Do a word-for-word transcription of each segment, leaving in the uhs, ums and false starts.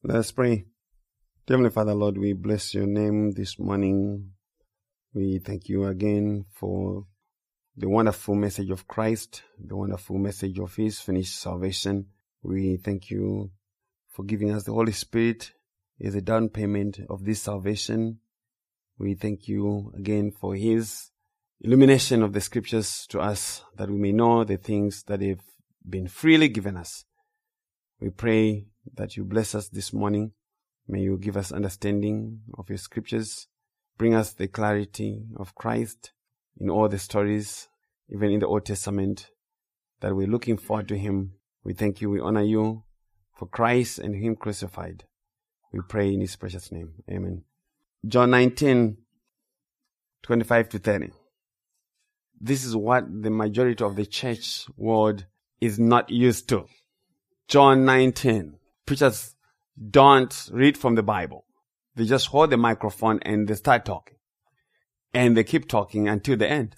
Let us pray. Heavenly Father, Lord, we bless your name this morning. We thank you again for the wonderful message of Christ, the wonderful message of his finished salvation. We thank you for giving us the Holy Spirit as a down payment of this salvation. We thank you again for his illumination of the scriptures to us, that we may know the things that have been freely given us. We pray that you bless us this morning. May you give us understanding of your scriptures. Bring us the clarity of Christ in all the stories, even in the Old Testament, that we're looking forward to him. We thank you, we honor you for Christ and him crucified. We pray in his precious name. Amen. John nineteen, twenty-five to thirty. This is what the majority of the church world is not used to. John nineteen. Preachers don't read from the Bible. They just hold the microphone and they start talking. And they keep talking until the end.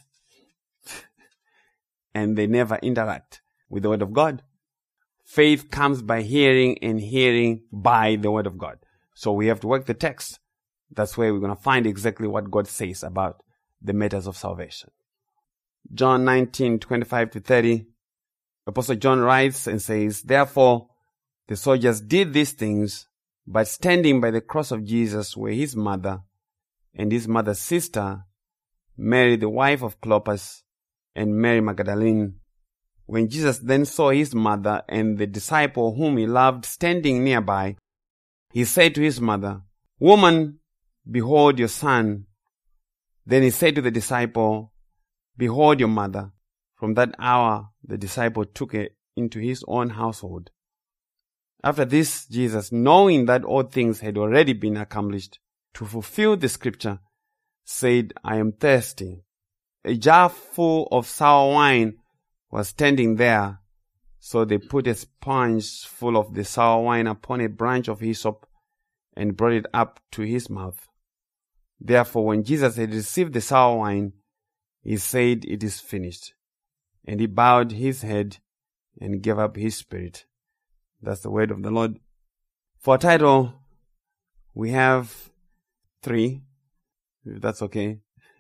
And they never interact with the Word of God. Faith comes by hearing, and hearing by the Word of God. So we have to work the text. That's where we're going to find exactly what God says about the matters of salvation. John nineteen, twenty-five to thirty. Apostle John writes and says, "Therefore, the soldiers did these things, but standing by the cross of Jesus were his mother and his mother's sister, Mary the wife of Clopas, and Mary Magdalene. When Jesus then saw his mother and the disciple whom he loved standing nearby, he said to his mother, 'Woman, behold your son.' Then he said to the disciple, 'Behold your mother.' From that hour, the disciple took her into his own household. After this, Jesus, knowing that all things had already been accomplished to fulfill the scripture, said, 'I am thirsty.' A jar full of sour wine was standing there, so they put a sponge full of the sour wine upon a branch of hyssop and brought it up to his mouth. Therefore, when Jesus had received the sour wine, he said, 'It is finished.' And he bowed his head and gave up his spirit." That's the word of the Lord. For a title, we have three, if that's okay.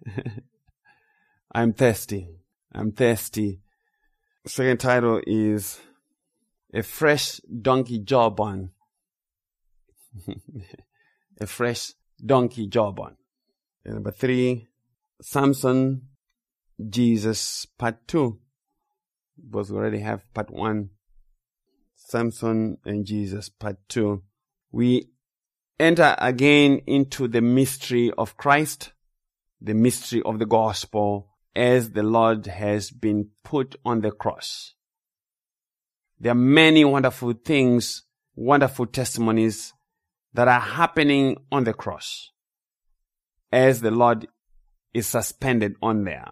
I'm thirsty. I'm thirsty. Second title is A Fresh Donkey Jawbone. A fresh donkey jawbone. And number three, Samson, Jesus, part two. Because we already have part one. Samson and Jesus, part two. We enter again into the mystery of Christ, the mystery of the gospel, as the Lord has been put on the cross. There are many wonderful things, wonderful testimonies that are happening on the cross as the Lord is suspended on there.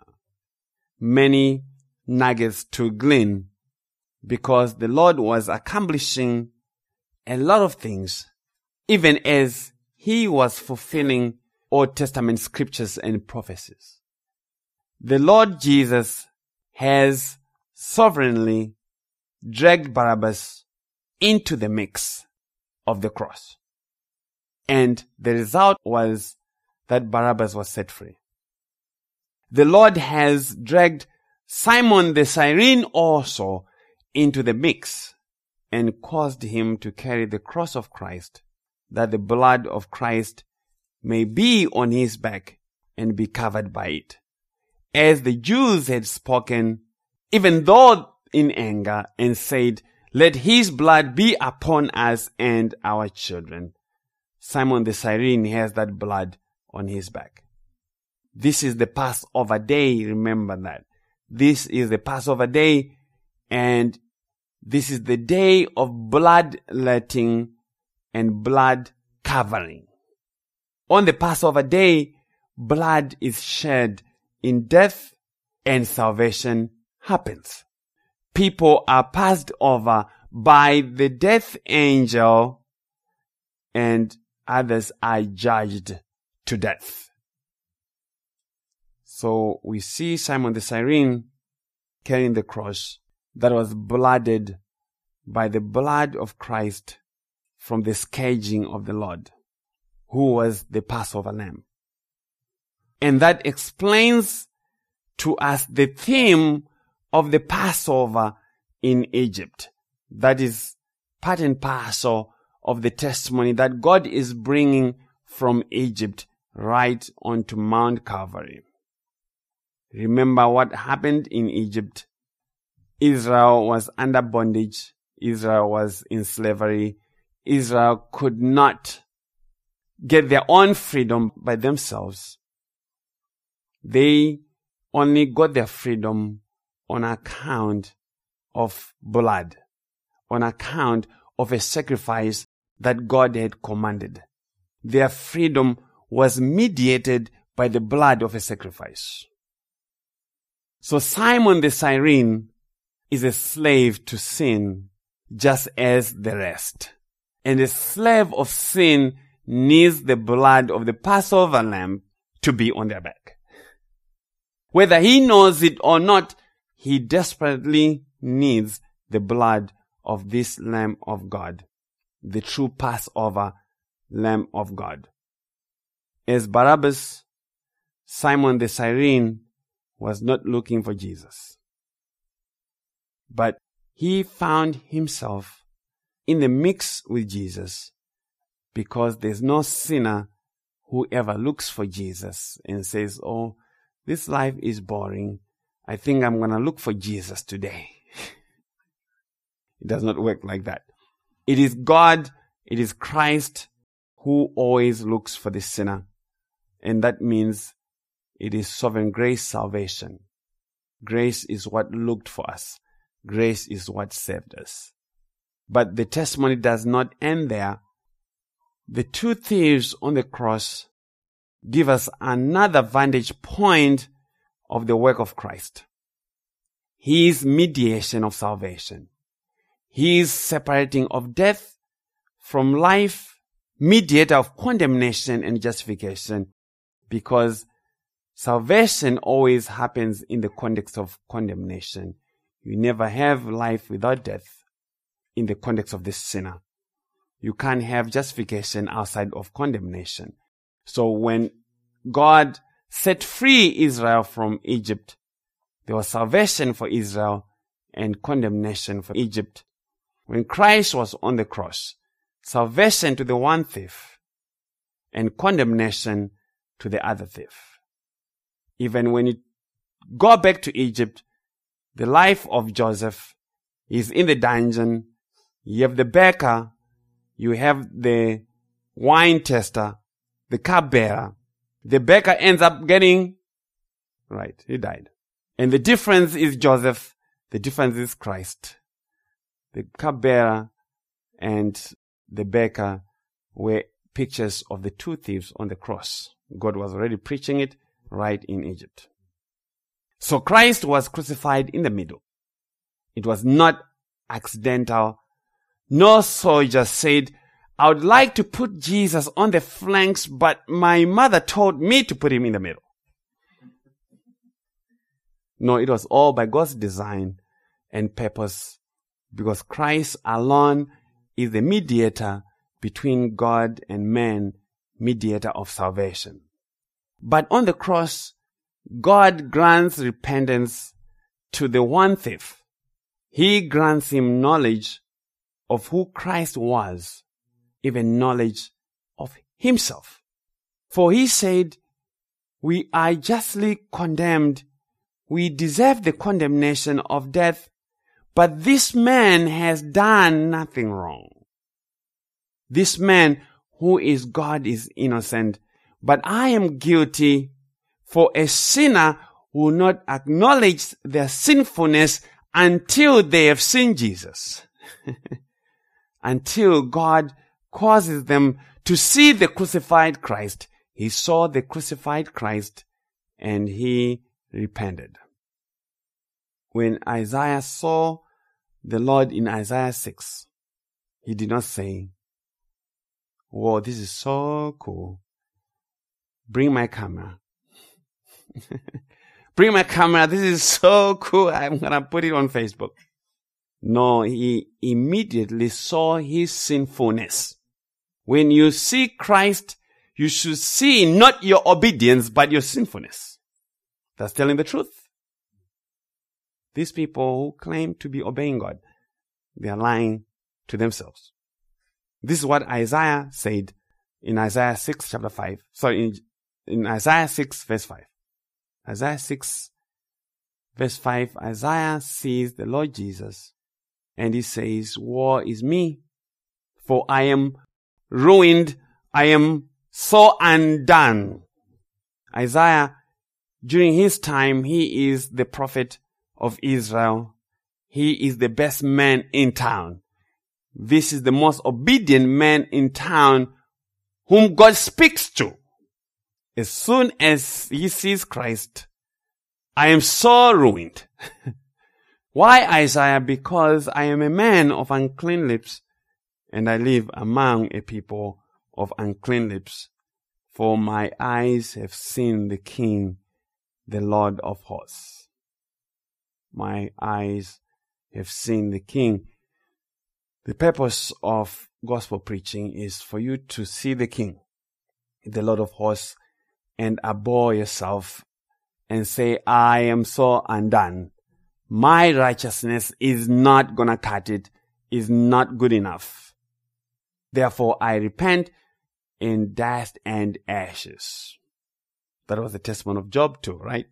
Many nuggets to glean, because the Lord was accomplishing a lot of things, even as he was fulfilling Old Testament scriptures and prophecies. The Lord Jesus has sovereignly dragged Barabbas into the mix of the cross. And the result was that Barabbas was set free. The Lord has dragged Simon the Cyrene also into the mix and caused him to carry the cross of Christ, that the blood of Christ may be on his back and be covered by it. As the Jews had spoken, even though in anger, and said, "Let his blood be upon us and our children." Simon the Cyrene has that blood on his back. This is the Passover day, remember that. This is the Passover day, and this is the day of bloodletting and blood covering. On the Passover day, blood is shed in death and salvation happens. People are passed over by the death angel and others are judged to death. So we see Simon the Cyrene carrying the cross that was blooded by the blood of Christ from the scourging of the Lord, who was the Passover lamb. And that explains to us the theme of the Passover in Egypt. That is part and parcel of the testimony that God is bringing from Egypt right onto Mount Calvary. Remember what happened in Egypt. Israel was under bondage. Israel was in slavery. Israel could not get their own freedom by themselves. They only got their freedom on account of blood, on account of a sacrifice that God had commanded. Their freedom was mediated by the blood of a sacrifice. So Simon the Cyrene is a slave to sin, just as the rest. And a slave of sin needs the blood of the Passover lamb to be on their back. Whether he knows it or not, he desperately needs the blood of this Lamb of God, the true Passover Lamb of God. As Barabbas, Simon the Cyrene was not looking for Jesus, but he found himself in the mix with Jesus, because there's no sinner who ever looks for Jesus and says, oh, this life is boring. I think I'm going to look for Jesus today. It does not work like that. It is God, it is Christ who always looks for the sinner. And that means it is sovereign grace salvation. Grace is what looked for us. Grace is what saved us. But the testimony does not end there. The two thieves on the cross give us another vantage point of the work of Christ. His mediation of salvation. His separating of death from life, mediator of condemnation and justification, because salvation always happens in the context of condemnation. You never have life without death in the context of the sinner. You can't have justification outside of condemnation. So when God set free Israel from Egypt, there was salvation for Israel and condemnation for Egypt. When Christ was on the cross, salvation to the one thief and condemnation to the other thief. Even when you go back to Egypt, the life of Joseph is in the dungeon. You have the baker, you have the wine tester, the cupbearer. The baker ends up getting, right, he died. And the difference is Joseph, the difference is Christ. The cupbearer and the baker were pictures of the two thieves on the cross. God was already preaching it right in Egypt. So Christ was crucified in the middle. It was not accidental. No soldier said, I would like to put Jesus on the flanks, but my mother told me to put him in the middle. No, it was all by God's design and purpose, because Christ alone is the mediator between God and man, mediator of salvation. But on the cross, God grants repentance to the one thief. He grants him knowledge of who Christ was, even knowledge of himself. For he said, we are justly condemned. We deserve the condemnation of death, but this man has done nothing wrong. This man who is God is innocent, but I am guilty. For a sinner will not acknowledge their sinfulness until they have seen Jesus. Until God causes them to see the crucified Christ. He saw the crucified Christ and he repented. When Isaiah saw the Lord in Isaiah six, he did not say, whoa, this is so cool. Bring my camera. Bring my camera. This is so cool. I'm going to put it on Facebook. No, he immediately saw his sinfulness. When you see Christ, you should see not your obedience, but your sinfulness. That's telling the truth. These people who claim to be obeying God, they are lying to themselves. This is what Isaiah said in Isaiah six chapter five. Sorry, in, in Isaiah six verse five. Isaiah six verse five, Isaiah sees the Lord Jesus and he says, "Woe is me, for I am ruined, I am so undone." Isaiah, during his time, he is the prophet of Israel. He is the best man in town. This is the most obedient man in town whom God speaks to. As soon as he sees Christ, I am so ruined. Why, Isaiah? Because I am a man of unclean lips, and I live among a people of unclean lips. For my eyes have seen the King, the Lord of hosts. My eyes have seen the King. The purpose of gospel preaching is for you to see the King, the Lord of hosts, and abhor yourself and say, I am so undone. My righteousness is not gonna cut it, is not good enough. Therefore, I repent in dust and ashes. That was the testimony of Job too, right?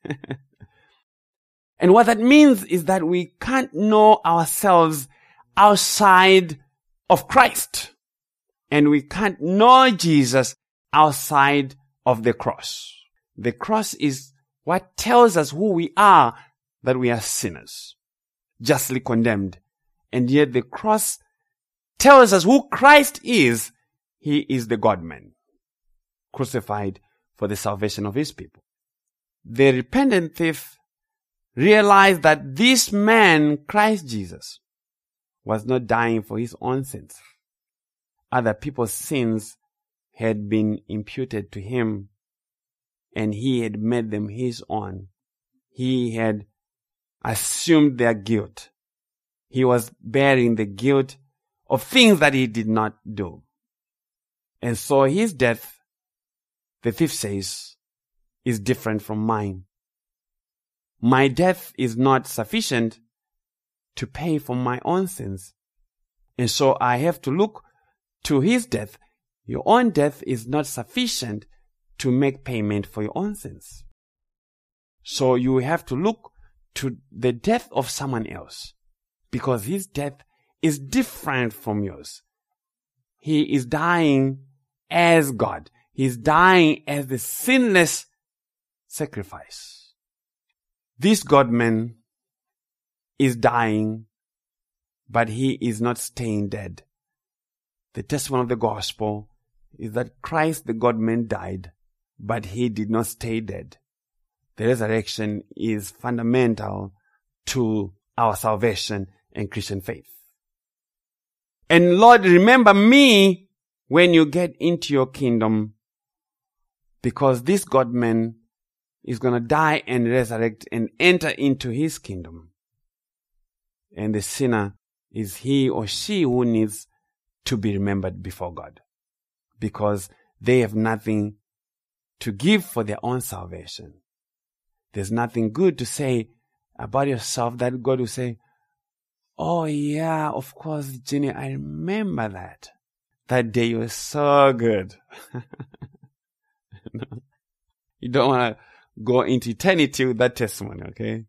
And what that means is that we can't know ourselves outside of Christ. And we can't know Jesus outside of the cross. The cross is what tells us who we are, that we are sinners, justly condemned. And yet the cross tells us who Christ is. He is the God-man, crucified for the salvation of his people. The repentant thief realized that this man, Christ Jesus, was not dying for his own sins. Other people's sins had been imputed to him, and he had made them his own. He had assumed their guilt. He was bearing the guilt of things that he did not do. And so his death, the thief says, is different from mine. My death is not sufficient to pay for my own sins. And so I have to look to his death. Your own death is not sufficient to make payment for your own sins. So you have to look to the death of someone else, because his death is different from yours. He is dying as God. He is dying as the sinless sacrifice. This God-man is dying, but he is not staying dead. The testimony of the gospel is that Christ, the God-man, died, but he did not stay dead. The resurrection is fundamental to our salvation and Christian faith. And Lord, remember me when you get into your kingdom, because this God-man is going to die and resurrect and enter into his kingdom. And the sinner is he or she who needs to be remembered before God, because they have nothing to give for their own salvation. There's nothing good to say about yourself that God will say, oh yeah, of course, Jenny, I remember that. That day you were so good. You don't want to go into eternity with that testimony, okay?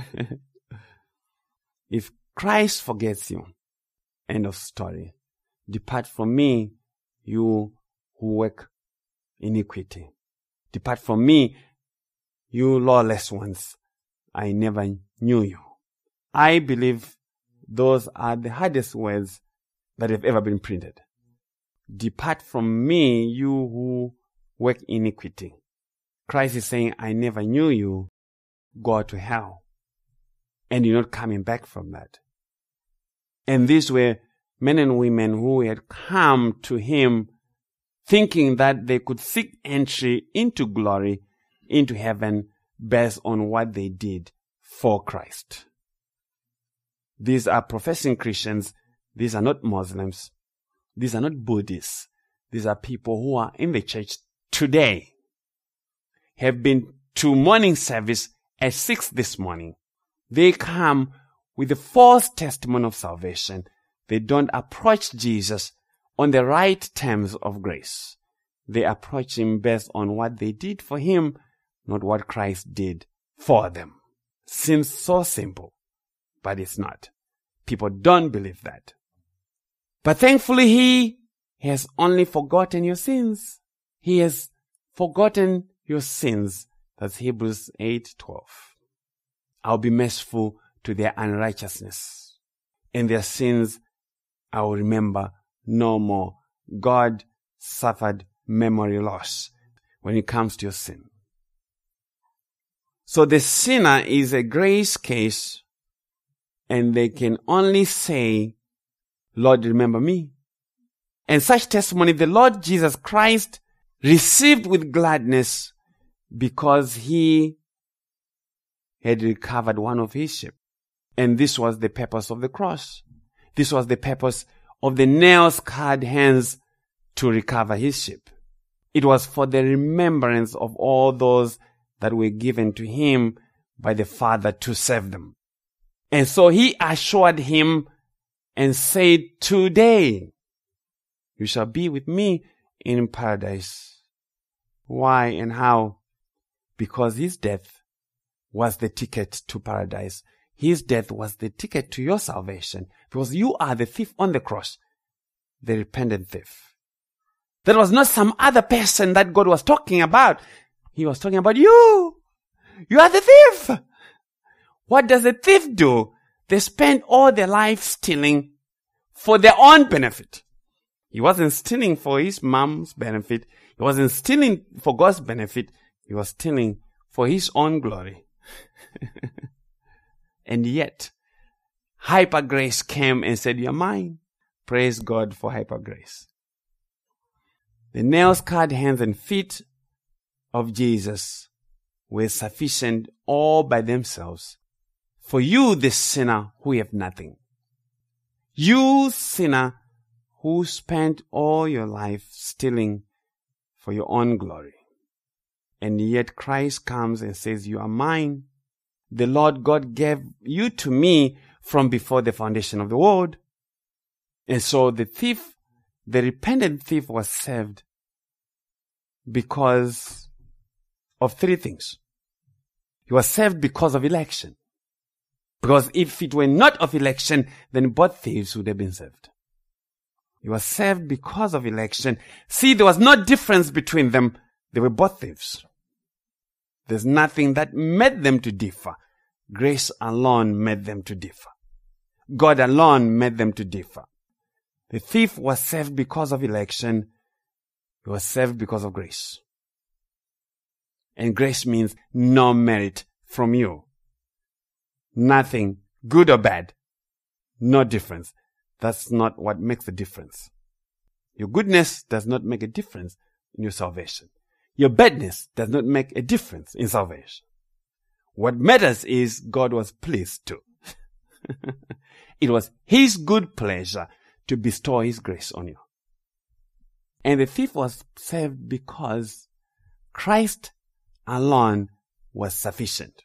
If Christ forgets you, end of story. Depart from me, you who work iniquity. Depart from me, you lawless ones. I never knew you. I believe those are the hardest words that have ever been printed. Depart from me, you who work iniquity. Christ is saying, I never knew you. Go to hell. And you're not coming back from that. And these were men and women who had come to him thinking that they could seek entry into glory, into heaven, based on what they did for Christ. These are professing Christians. These are not Muslims. These are not Buddhists. These are people who are in the church today, have been to morning service at six this morning. They come with the false testimony of salvation. They don't approach Jesus on the right terms of grace. They approach him based on what they did for him, not what Christ did for them. Seems so simple, but it's not. People don't believe that. But thankfully, he has only forgotten your sins. He has forgotten your sins. That's Hebrews eight twelve. I'll be merciful to their unrighteousness, and their sins I will remember no more. God suffered memory loss when it comes to your sin. So the sinner is a grace case, and they can only say, Lord, remember me. And such testimony the Lord Jesus Christ received with gladness because he had recovered one of his sheep. And this was the purpose of the cross. This was the purpose of the nail-scarred hands to recover his sheep. It was for the remembrance of all those that were given to him by the Father to save them. And so he assured him and said, today you shall be with me in paradise. Why and how? Because his death was the ticket to paradise. His death was the ticket to your salvation. Because you are the thief on the cross, the repentant thief. That was not some other person that God was talking about. He was talking about you. You are the thief. What does a thief do? They spend all their life stealing for their own benefit. He wasn't stealing for his mom's benefit. He wasn't stealing for God's benefit. He was stealing for his own glory. And yet, hyper grace came and said, you're mine. Praise God for hyper grace. The nail-scarred hands and feet of Jesus were sufficient all by themselves for you, the sinner who have nothing. You, sinner, who spent all your life stealing for your own glory. And yet Christ comes and says, you are mine. The Lord God gave you to me from before the foundation of the world. And so the thief, the repentant thief, was saved because of three things. He was saved because of election. Because if it were not of election, then both thieves would have been saved. He was saved because of election. See, there was no difference between them. They were both thieves. There's nothing that made them to differ. Grace alone made them to differ. God alone made them to differ. The thief was saved because of election. He was saved because of grace. And grace means no merit from you. Nothing, good or bad. No difference. That's not what makes the difference. Your goodness does not make a difference in your salvation. Your badness does not make a difference in salvation. What matters is God was pleased to. It was his good pleasure to bestow his grace on you. And the thief was saved because Christ alone was sufficient.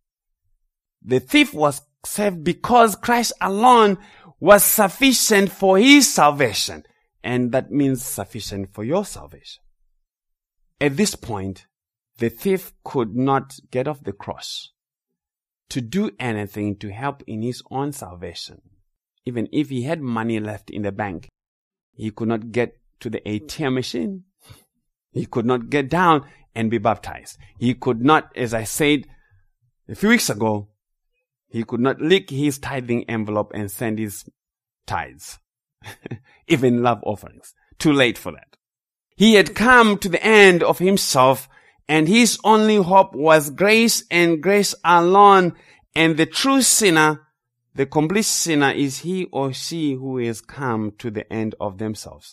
The thief was saved because Christ alone was sufficient for his salvation. And that means sufficient for your salvation. At this point, the thief could not get off the cross to do anything to help in his own salvation. Even if he had money left in the bank, he could not get to the A T M machine. He could not get down and be baptized. He could not, as I said a few weeks ago, he could not lick his tithing envelope and send his tithes. Even love offerings. Too late for that. He had come to the end of himself, and his only hope was grace and grace alone. And the true sinner, the complete sinner, is he or she who has come to the end of themselves.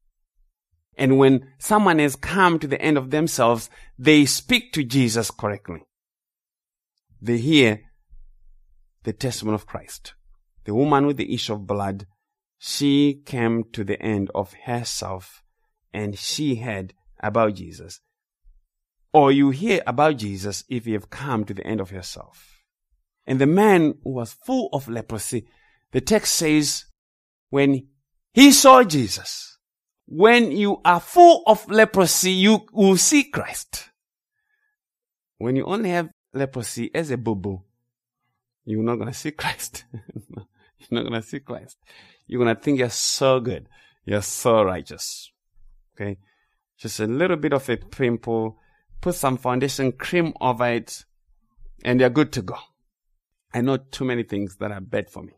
And when someone has come to the end of themselves, they speak to Jesus correctly. They hear the testimony of Christ. the woman with the issue of blood, she came to the end of herself and she heard about Jesus. Or you hear about Jesus if you have come to the end of yourself. And the man who was full of leprosy, the text says, when he saw Jesus, when you are full of leprosy, you will see Christ. When you only have leprosy as a boo-boo, you're not going to see Christ. You're not going to see Christ. You're going to think you're so good. You're so righteous. Okay? Just a little bit of a pimple, put some foundation cream over it, and you're good to go. I know too many things that are bad for me.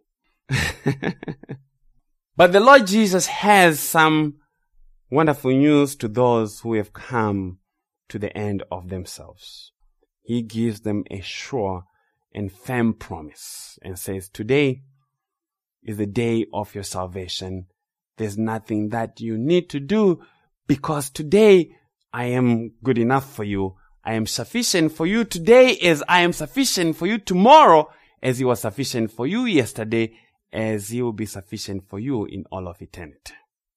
But the Lord Jesus has some wonderful news to those who have come to the end of themselves. He gives them a sure and firm promise and says, today is the day of your salvation. There's nothing that you need to do because today I am good enough for you. I am sufficient for you today as I am sufficient for you tomorrow, as he was sufficient for you yesterday, as he will be sufficient for you in all of eternity.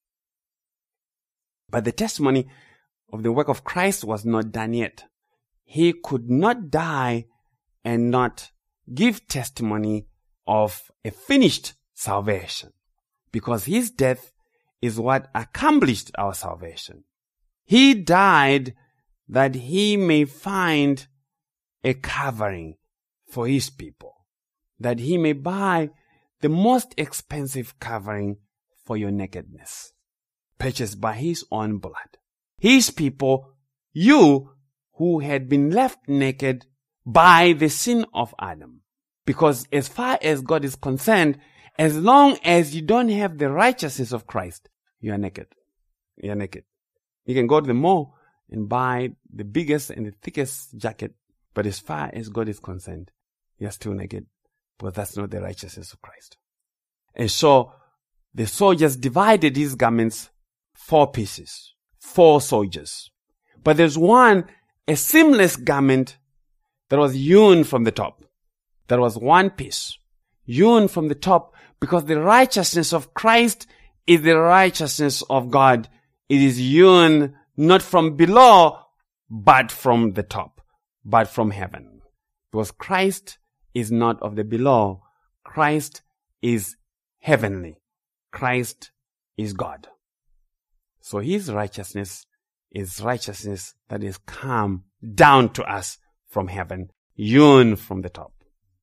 But the testimony of the work of Christ was not done yet. He could not die and not give testimony of a finished salvation, because his death is what accomplished our salvation. He died that he may find a covering for his people, that he may buy the most expensive covering for your nakedness, purchased by his own blood. His people, you who had been left naked by the sin of Adam. Because as far as God is concerned, as long as you don't have the righteousness of Christ, you are naked. You are naked. You can go to the mall and buy the biggest and the thickest jacket, but as far as God is concerned, you are still naked, but that's not the righteousness of Christ. And so the soldiers divided these garments four pieces, four soldiers. But there's one, a seamless garment that was hewn from the top. There was one piece, hewn from the top, because the righteousness of Christ is the righteousness of God. It is hewn not from below, but from the top, but from heaven. Because Christ is not of the below. Christ is heavenly. Christ is God. So his righteousness is righteousness that is come down to us from heaven, hewn from the top.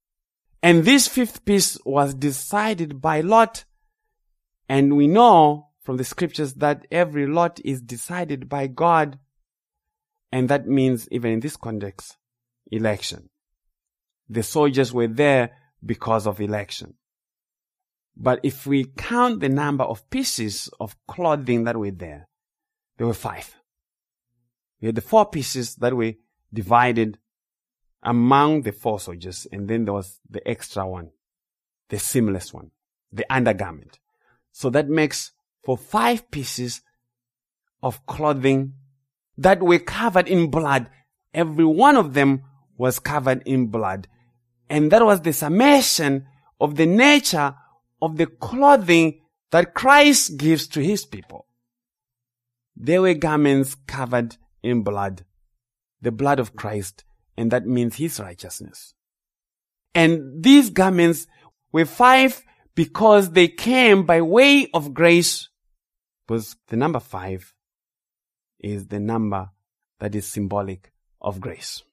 And this fifth piece was decided by lot. And we know from the scriptures that every lot is decided by God. And that means, even in this context, election. The soldiers were there because of election. But if we count the number of pieces of clothing that were there, there were five. We had the four pieces that were divided among the four soldiers, and then there was the extra one, the seamless one, the undergarment. So that makes for five pieces of clothing that were covered in blood. Every one of them was covered in blood. And that was the summation of the nature of the clothing that Christ gives to his people. There were garments covered in blood, the blood of Christ, and that means his righteousness. And these garments were five because they came by way of grace, because the number five is the number that is symbolic of grace.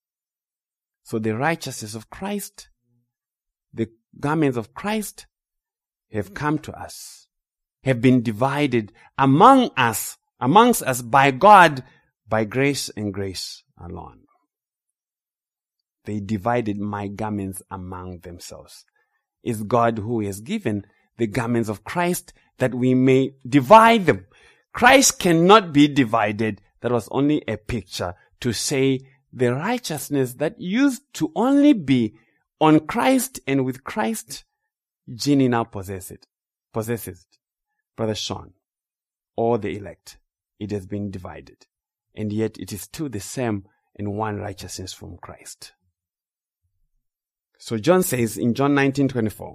So the righteousness of Christ, the garments of Christ have come to us, have been divided among us, amongst us by God, by grace and grace alone. They divided my garments among themselves. It's God who has given the garments of Christ that we may divide them. Christ cannot be divided. That was only a picture to say the righteousness that used to only be on Christ and with Christ, Ginny now possesses it. Possesses it. Brother Sean, or the elect. It has been divided. And yet it is still the same in one righteousness from Christ. So John says in John nineteen twenty-four,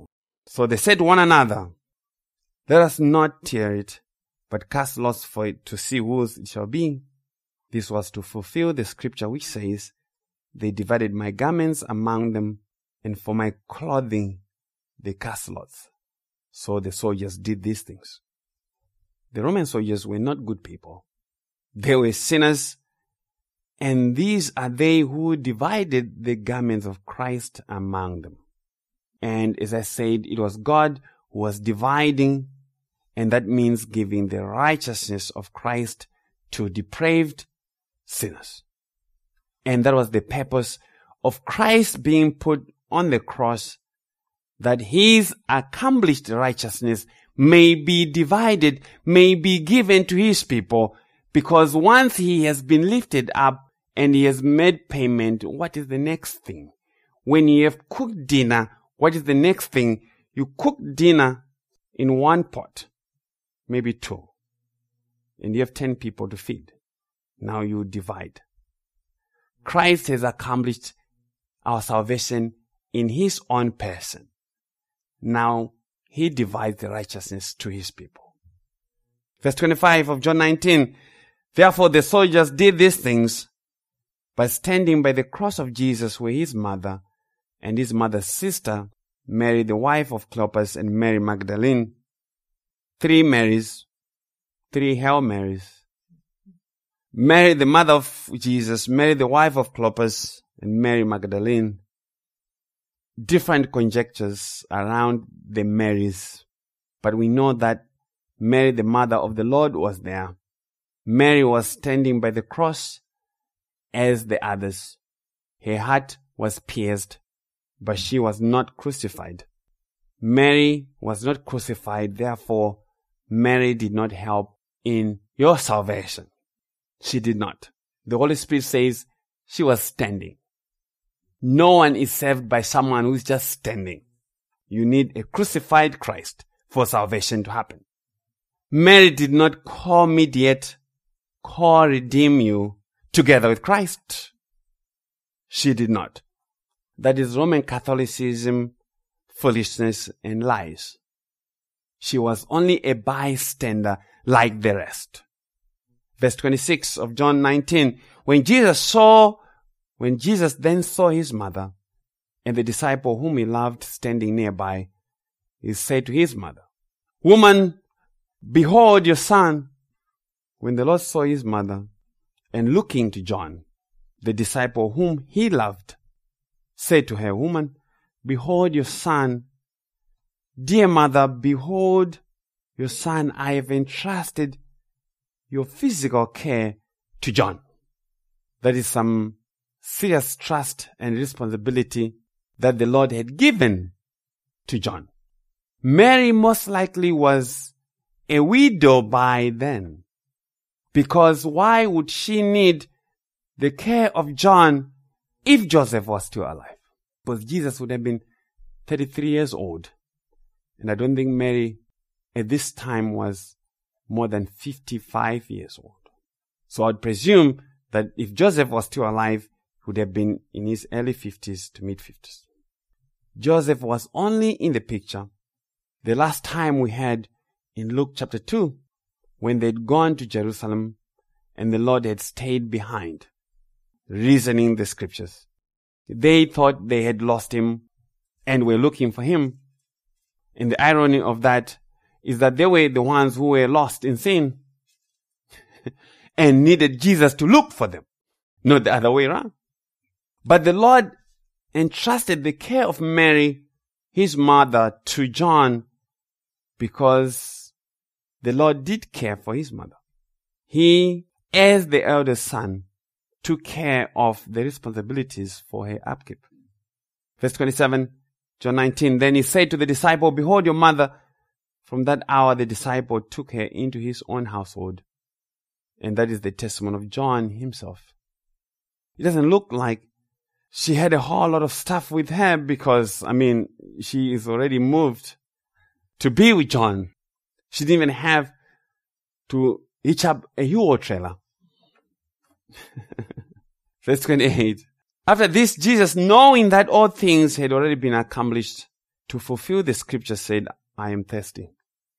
So they said to one another, let us not tear it, but cast lots for it to see whose it shall be. This was to fulfill the scripture which says, they divided my garments among them, and for my clothing they cast lots. So the soldiers did these things. The Roman soldiers were not good people. They were sinners, and these are they who divided the garments of Christ among them. And as I said, it was God who was dividing, and that means giving the righteousness of Christ to depraved sinners. And that was the purpose of Christ being put on the cross, that his accomplished righteousness may be divided, may be given to his people, because once he has been lifted up and he has made payment, what is the next thing? When you have cooked dinner, what is the next thing? You cook dinner in one pot, maybe two, and you have ten people to feed. Now you divide. Christ has accomplished our salvation in his own person. Now he divides the righteousness to his people. Verse twenty-five of John nineteen. Therefore the soldiers did these things, but standing by the cross of Jesus were his mother and his mother's sister, Mary the wife of Clopas, and Mary Magdalene. Three Marys, three Hail Marys. Mary the mother of Jesus, Mary the wife of Clopas, and Mary Magdalene. Different conjectures around the Marys, but we know that Mary the mother of the Lord was there. Mary was standing by the cross as the others. Her heart was pierced, but she was not crucified. Mary was not crucified, therefore Mary did not help in your salvation. She did not. The Holy Spirit says she was standing. No one is saved by someone who is just standing. You need a crucified Christ for salvation to happen. Mary did not co-mediate, co-redeem you together with Christ. She did not. That is Roman Catholicism, foolishness, and lies. She was only a bystander like the rest. Verse twenty-six of John nineteen. When Jesus saw, when Jesus then saw his mother and the disciple whom he loved standing nearby, he said to his mother, Woman, behold your son. When the Lord saw his mother and looking to John, the disciple whom he loved, said to her, Woman, behold your son. Dear mother, behold your son. I have entrusted your physical care to John. That is some serious trust and responsibility that the Lord had given to John. Mary most likely was a widow by then, because why would she need the care of John if Joseph was still alive? Because Jesus would have been thirty-three years old, and I don't think Mary at this time was more than fifty-five years old. So I'd presume that if Joseph was still alive, he would have been in his early fifties to mid-fifties. Joseph was only in the picture the last time we had in Luke chapter two, when they'd gone to Jerusalem and the Lord had stayed behind, reasoning the scriptures. They thought they had lost him and were looking for him. And the irony of that is that they were the ones who were lost in sin and needed Jesus to look for them, not the other way around. But the Lord entrusted the care of Mary, his mother, to John, because the Lord did care for his mother. He, as the eldest son, took care of the responsibilities for her upkeep. Verse twenty-seven, John nineteen, Then he said to the disciple, Behold your mother. From that hour the disciple took her into his own household. And that is the testimony of John himself. It doesn't look like she had a whole lot of stuff with her, because, I mean, she is already moved to be with John. She didn't even have to hitch up a U-Haul trailer. Verse twenty-eight. After this, Jesus, knowing that all things had already been accomplished, to fulfill the scripture said, I am thirsty.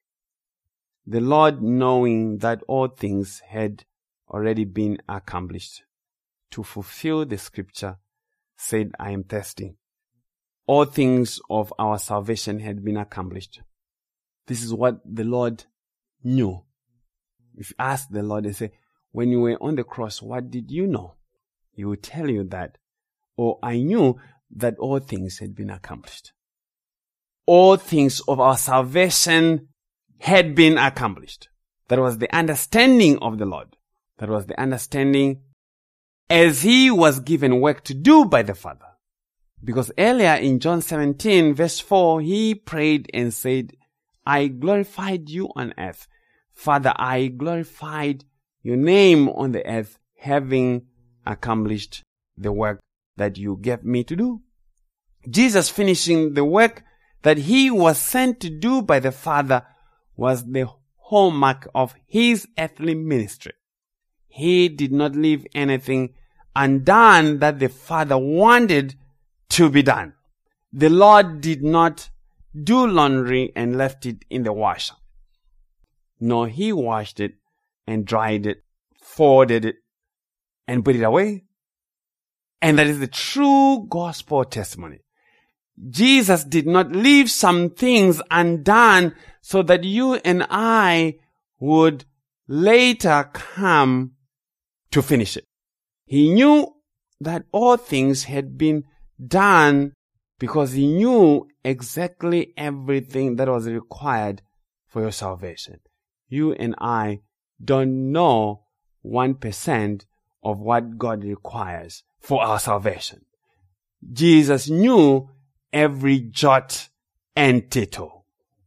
The Lord, knowing that all things had already been accomplished, to fulfill the scripture said, I am thirsty. All things of our salvation had been accomplished. This is what the Lord knew. If you ask the Lord and say, when you were on the cross, what did you know? He will tell you that, or I knew that all things had been accomplished. All things of our salvation had been accomplished. That was the understanding of the Lord. That was the understanding as he was given work to do by the Father. Because earlier in John seventeen verse four, he prayed and said, I glorified you on earth. Father, I glorified your name on the earth, having accomplished the work that you gave me to do. Jesus finishing the work that he was sent to do by the Father was the hallmark of his earthly ministry. He did not leave anything undone that the Father wanted to be done. The Lord did not do laundry and left it in the washer. No, he washed it and dried it, folded it, and put it away. And that is the true gospel testimony. Jesus did not leave some things undone so that you and I would later come to finish it. He knew that all things had been done because he knew exactly everything that was required for your salvation. You and I don't know one percent of what God requires for our salvation. Jesus knew every jot and tittle.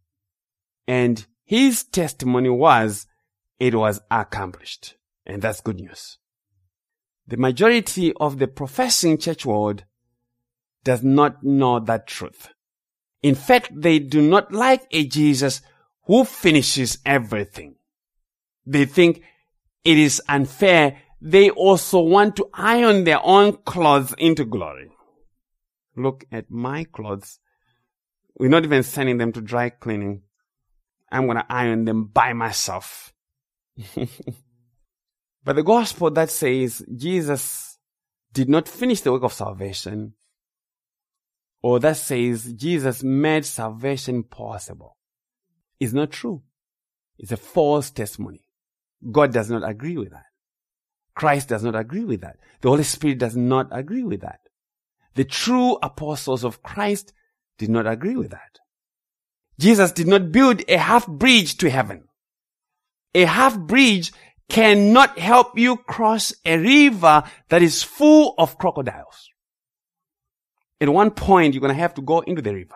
And his testimony was, it was accomplished. And that's good news. The majority of the professing church world does not know that truth. In fact, they do not like a Jesus who finishes everything. They think it is unfair. They also want to iron their own clothes into glory. Look at my clothes. We're not even sending them to dry cleaning. I'm going to iron them by myself. But the gospel that says Jesus did not finish the work of salvation, or that says Jesus made salvation possible, is not true. It's a false testimony. God does not agree with that. Christ does not agree with that. The Holy Spirit does not agree with that. The true apostles of Christ did not agree with that. Jesus did not build a half bridge to heaven. A half bridge cannot help you cross a river that is full of crocodiles. At one point, you're going to have to go into the river.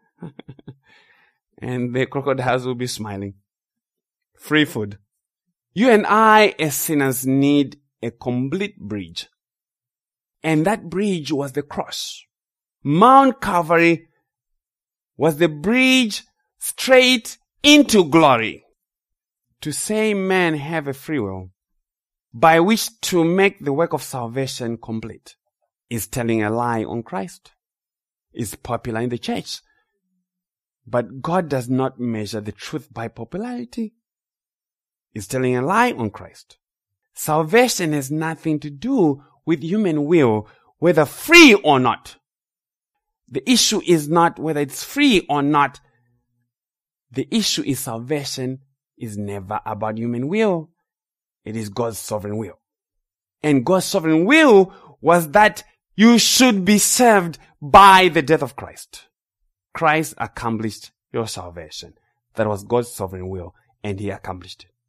And the crocodiles will be smiling. Free food. You and I, as sinners, need a complete bridge. And that bridge was the cross. Mount Calvary was the bridge straight into glory. To say men have a free will by which to make the work of salvation complete is telling a lie on Christ. It's popular in the church. But God does not measure the truth by popularity. It's telling a lie on Christ. Salvation has nothing to do with human will, whether free or not. The issue is not whether it's free or not. The issue is salvation is never about human will. It is God's sovereign will. And God's sovereign will was that you should be saved by the death of Christ. Christ accomplished your salvation. That was God's sovereign will, and he accomplished it.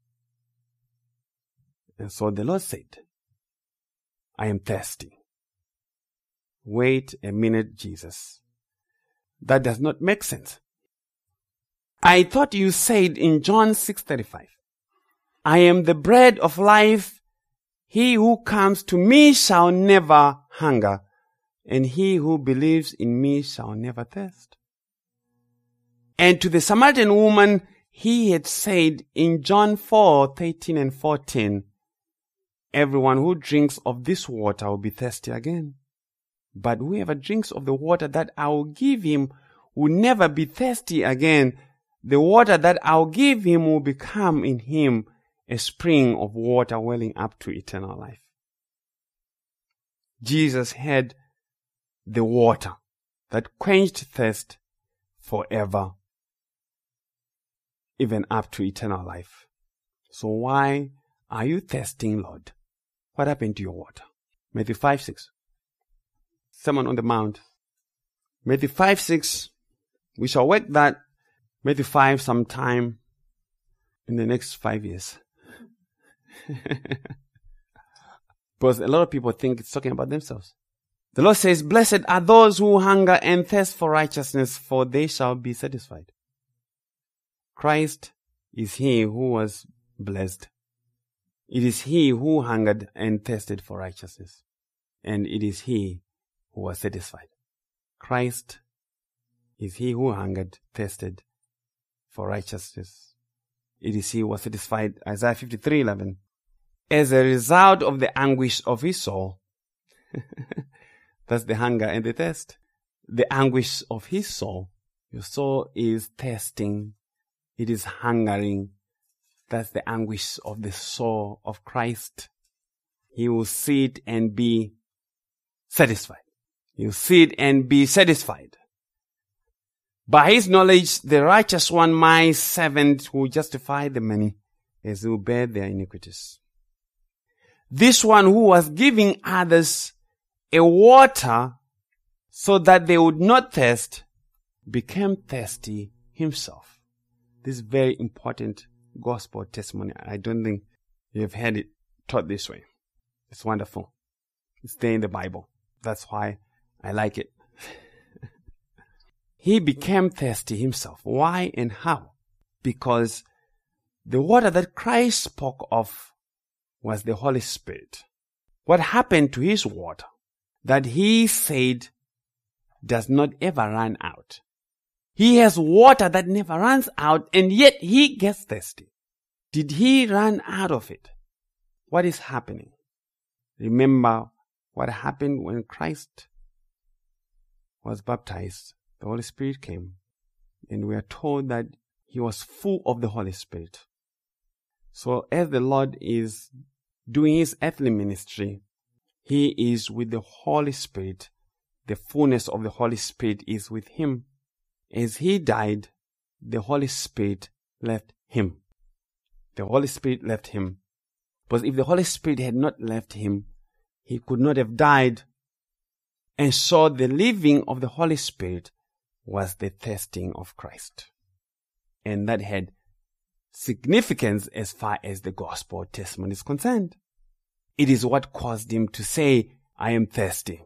And so the Lord said, I am thirsty. Wait a minute, Jesus. That does not make sense. I thought you said in John six thirty-five, I am the bread of life. He who comes to me shall never hunger, and he who believes in me shall never thirst. And to the Samaritan woman, he had said in John four thirteen and fourteen, everyone who drinks of this water will be thirsty again. But whoever drinks of the water that I will give him will never be thirsty again. The water that I'll give him will become in him a spring of water welling up to eternal life. Jesus had the water that quenched thirst forever, even up to eternal life. So why are you thirsting, Lord? What happened to your water? Matthew five six. Sermon on the Mount. Matthew five six. We shall work that Matthew five sometime in the next five years. Because a lot of people think it's talking about themselves. The Lord says, blessed are those who hunger and thirst for righteousness, for they shall be satisfied. Christ is he who was blessed. It is he who hungered and thirsted for righteousness. And it is he who was satisfied. Christ is he who hungered, thirsted for righteousness. It is he who was satisfied. Isaiah fifty-three eleven. As a result of the anguish of his soul. That's the hunger and the thirst. The anguish of his soul. Your soul is thirsting. It is hungering. That's the anguish of the soul of Christ. He will sit and be satisfied. He will sit and be satisfied. By his knowledge, the righteous one, my servant, will justify the many as they will bear their iniquities. This one who was giving others a water so that they would not thirst, became thirsty himself. This is very important gospel testimony. I don't think you have heard it taught this way. It's wonderful. It's there in the Bible. That's why I like it. He became thirsty himself. Why and how? Because the water that Christ spoke of was the Holy Spirit. What happened to his water that he said does not ever run out? He has water that never runs out, and yet he gets thirsty. Did he run out of it? What is happening? Remember what happened when Christ was baptized. The Holy Spirit came, and we are told that he was full of the Holy Spirit. So as the Lord is doing his earthly ministry, he is with the Holy Spirit. The fullness of the Holy Spirit is with him. As he died, the Holy Spirit left him. The Holy Spirit left him. Because if the Holy Spirit had not left him, he could not have died. And so the living of the Holy Spirit was the thirsting of Christ. And that had significance as far as the gospel testimony is concerned. It is what caused him to say, I am thirsty.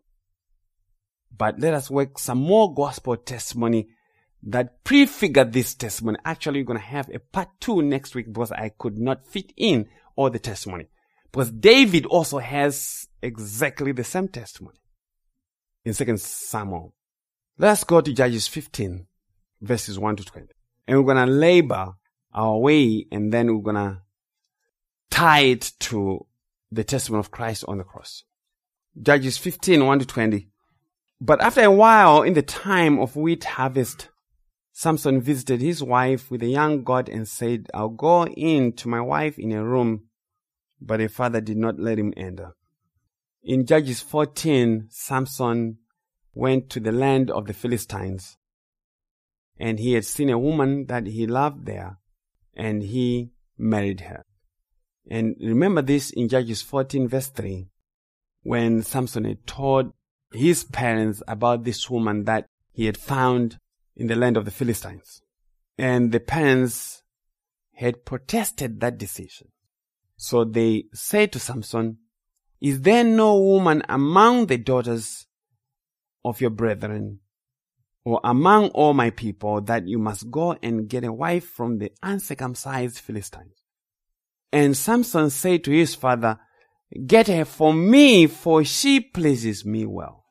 But let us work some more gospel testimony that prefigured this testimony. Actually, we're going to have a part two next week because I could not fit in all the testimony. Because David also has exactly the same testimony in Second Samuel. Let's go to Judges fifteen, verses one to twenty. And we're going to labor our way, and then we're going to tie it to the testimony of Christ on the cross. Judges fifteen, one to twenty. But after a while, in the time of wheat harvest, Samson visited his wife with a young goat and said, I'll go in to my wife in a room. But her father did not let him enter. In Judges fourteen, Samson went to the land of the Philistines, and he had seen a woman that he loved there, and he married her. And remember this in Judges fourteen, verse three, when Samson had told his parents about this woman that he had found in the land of the Philistines. And the parents had protested that decision. So they said to Samson, is there no woman among the daughters of your brethren or among all my people that you must go and get a wife from the uncircumcised Philistines? And Samson said to his father, get her for me, for she pleases me well.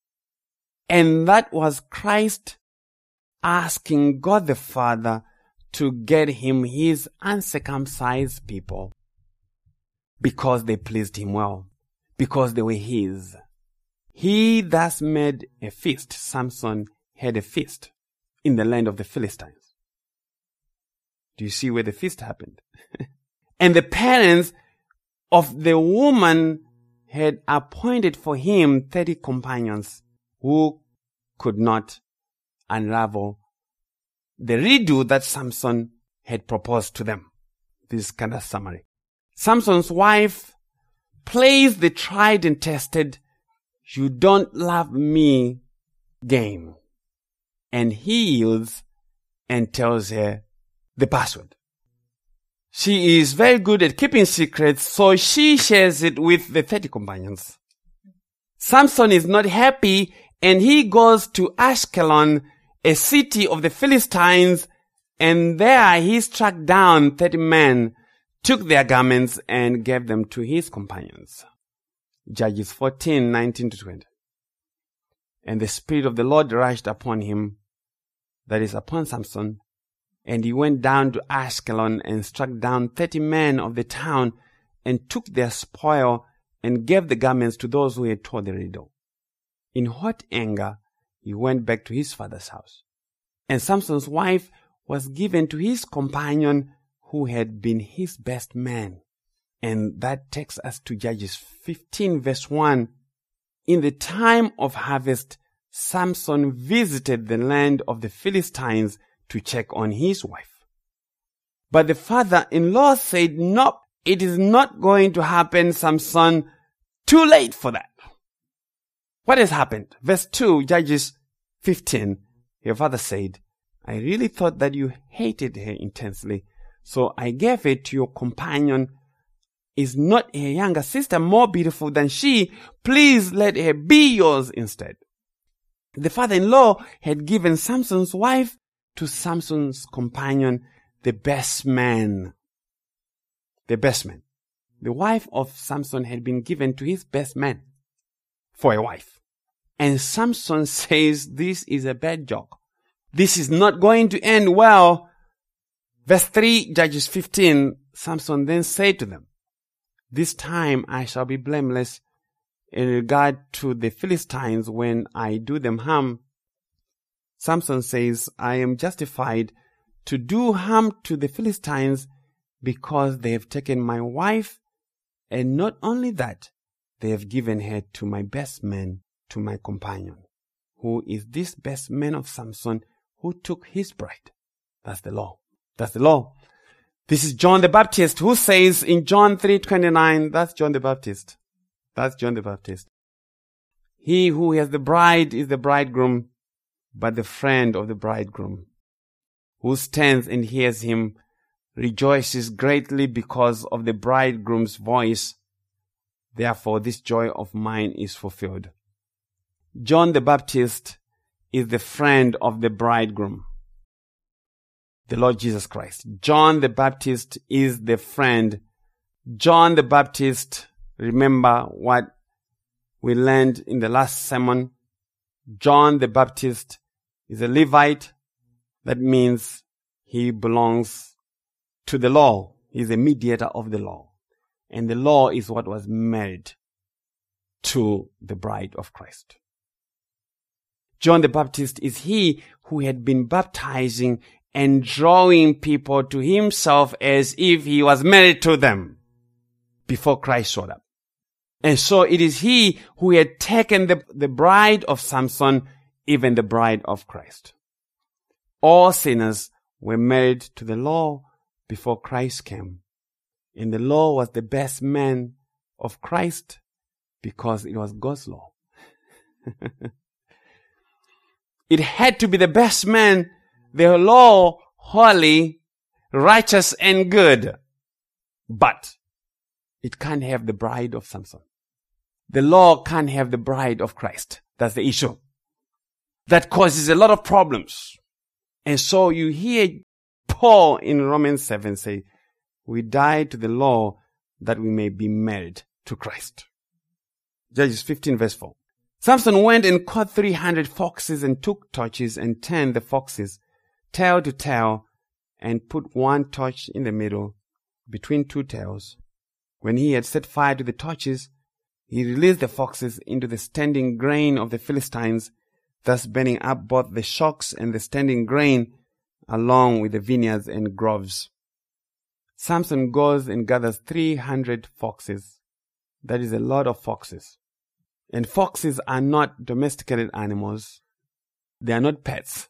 And that was Christ asking God the Father to get him his uncircumcised people because they pleased him well, because they were his. He thus made a feast. Samson had a feast. in the land of the Philistines. Do you see where the feast happened? And the parents of the woman had appointed for him thirty companions who could not unravel the riddle that Samson had proposed to them. This is kind of summary. Samson's wife plays the tried and tested "you don't love me" game. And he yields and tells her the password. She is very good at keeping secrets, so she shares it with the thirty companions. Samson is not happy, and he goes to Ashkelon, a city of the Philistines, and there he struck down thirty men, took their garments, and gave them to his companions. Judges fourteen, nineteen to twenty. And the Spirit of the Lord rushed upon him, that is, upon Samson, and he went down to Ashkelon and struck down thirty men of the town, and took their spoil, and gave the garments to those who had told the riddle. In hot anger, he went back to his father's house. And Samson's wife was given to his companion, who had been his best man. And that takes us to Judges fifteen, verse one. In the time of harvest, Samson visited the land of the Philistines to check on his wife. But the father-in-law said, "No, it is not going to happen, Samson. Too late for that." What has happened? Verse two, Judges fifteen. Your father said, "I really thought that you hated her intensely, so I gave her to your companion. Is not her younger sister more beautiful than she? Please let her be yours instead." The father-in-law had given Samson's wife to Samson's companion, the best man. The best man. The wife of Samson had been given to his best man for a wife. And Samson says, "This is a bad joke. This is not going to end well." Verse three, Judges fifteen, Samson then said to them, "This time I shall be blameless in regard to the Philistines when I do them harm." Samson says, "I am justified to do harm to the Philistines because they have taken my wife, and not only that, they have given her to my best man, to my companion." Who is this best man of Samson who took his bride? That's the law. That's the law. This is John the Baptist, who says in John three twenty-nine, that's John the Baptist. That's John the Baptist. "He who has the bride is the bridegroom, but the friend of the bridegroom, who stands and hears him, rejoices greatly because of the bridegroom's voice. Therefore this joy of mine is fulfilled." John the Baptist is the friend of the bridegroom, the Lord Jesus Christ. John the Baptist is the friend. John the Baptist, remember what we learned in the last sermon. John the Baptist is a Levite. That means he belongs to the law. He's a mediator of the law. And the law is what was married to the bride of Christ. John the Baptist is he who had been baptizing and drawing people to himself as if he was married to them before Christ showed up. And so it is he who had taken the, the bride of Samson, even the bride of Christ. All sinners were married to the law before Christ came. And the law was the best man of Christ because it was God's law. It had to be the best man, the law, holy, righteous, and good. But it can't have the bride of Samson. The law can't have the bride of Christ. That's the issue. That causes a lot of problems. And so you hear Paul in Romans seven say, "We died to the law that we may be married to Christ." Judges fifteen verse four. Samson went and caught three hundred foxes and took torches and turned the foxes tail to tail and put one torch in the middle between two tails. When he had set fire to the torches, he released the foxes into the standing grain of the Philistines. thus burning up both the shocks and the standing grain, along with the vineyards and groves. Samson goes and gathers three hundred foxes. That is a lot of foxes. And foxes are not domesticated animals. They are not pets.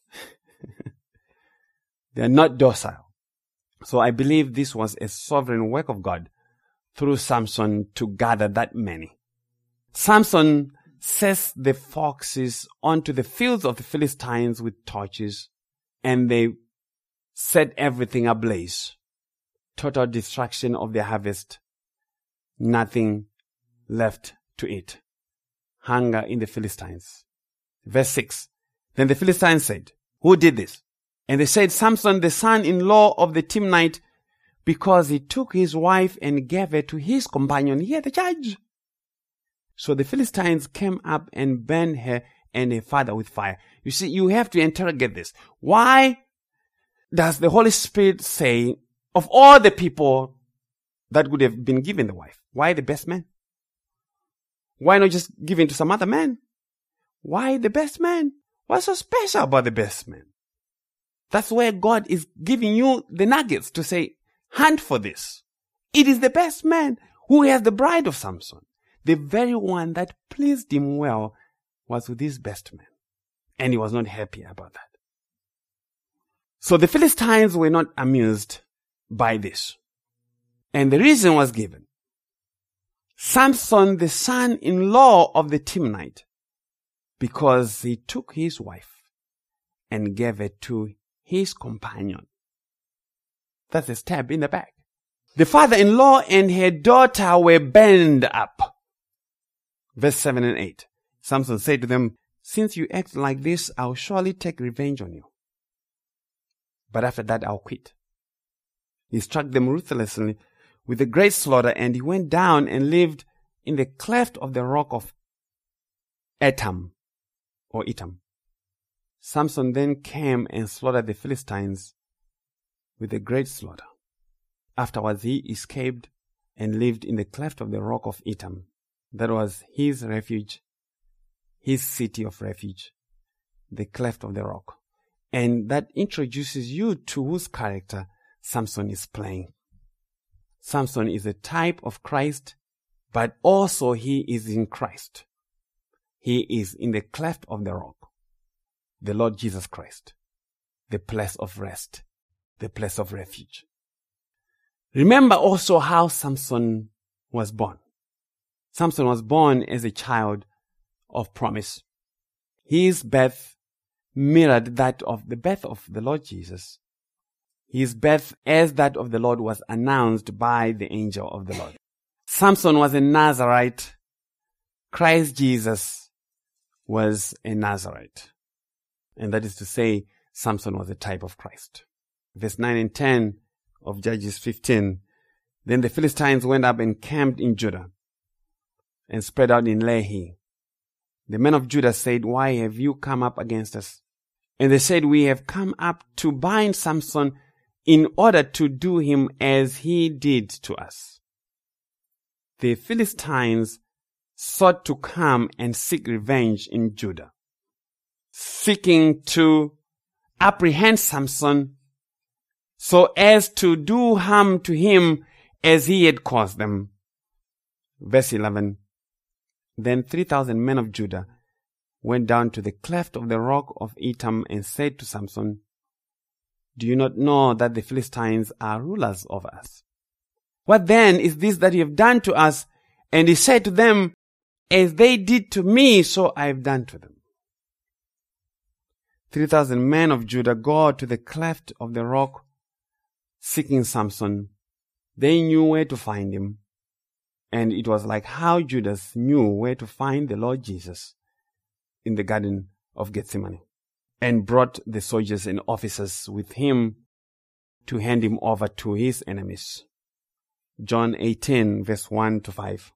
They are not docile. So I believe this was a sovereign work of God through Samson to gather that many. Samson sets the foxes onto the fields of the Philistines with torches, and they set everything ablaze. Total destruction of their harvest. Nothing left to eat. Hunger in the Philistines. Verse six. Then the Philistines said, "Who did this?" And they said, "Samson, the son-in-law of the Timnite, because he took his wife and gave her to his companion." Here the judge. So the Philistines came up and burned her and her father with fire. You see, you have to interrogate this. Why does the Holy Spirit say, of all the people that would have been given the wife, why the best man? Why not just give it to some other man? Why the best man? What's so special about the best man? That's where God is giving you the nuggets to say, hunt for this. It is the best man who has the bride of Samson. The very one that pleased him well was with his best man. And he was not happy about that. So the Philistines were not amused by this. And the reason was given. Samson, the son-in-law of the Timnite, because he took his wife and gave her to his companion. That's a stab in the back. The father-in-law and her daughter were burned up. Verse seven and eight. Samson said to them, "Since you act like this, I'll surely take revenge on you. But after that, I'll quit." He struck them ruthlessly with a great slaughter, and he went down and lived in the cleft of the rock of Etam, or Etam. Samson then came and slaughtered the Philistines with a great slaughter. Afterwards, he escaped and lived in the cleft of the rock of Etam. That was his refuge, his city of refuge, the cleft of the rock. And that introduces you to whose character Samson is playing. Samson is a type of Christ, but also he is in Christ. He is in the cleft of the rock, the Lord Jesus Christ, the place of rest, the place of refuge. Remember also how Samson was born. Samson was born as a child of promise. His birth mirrored that of the birth of the Lord Jesus. His birth as that of the Lord was announced by the angel of the Lord. Samson was a Nazarite. Christ Jesus was a Nazarite. And that is to say, Samson was a type of Christ. Verse nine and ten of Judges fifteen. Then the Philistines went up and camped in Judah and spread out in Lehi. The men of Judah said, "Why have you come up against us?" And they said, "We have come up to bind Samson in order to do him as he did to us." The Philistines sought to come and seek revenge in Judah, seeking to apprehend Samson so as to do harm to him as he had caused them. Verse eleven. Then three thousand men of Judah went down to the cleft of the rock of Etam and said to Samson, "Do you not know that the Philistines are rulers over us? What then is this that you have done to us?" And he said to them, "As they did to me, so I have done to them." Three thousand men of Judah go to the cleft of the rock seeking Samson. They knew where to find him. And it was like how Judas knew where to find the Lord Jesus in the Garden of Gethsemane, and brought the soldiers and officers with him to hand him over to his enemies. John eighteen, verse one to five.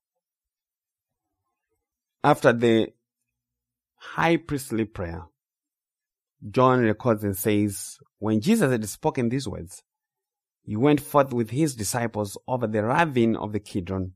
After the high priestly prayer, John records and says, when Jesus had spoken these words, he went forth with his disciples over the ravine of the Kidron,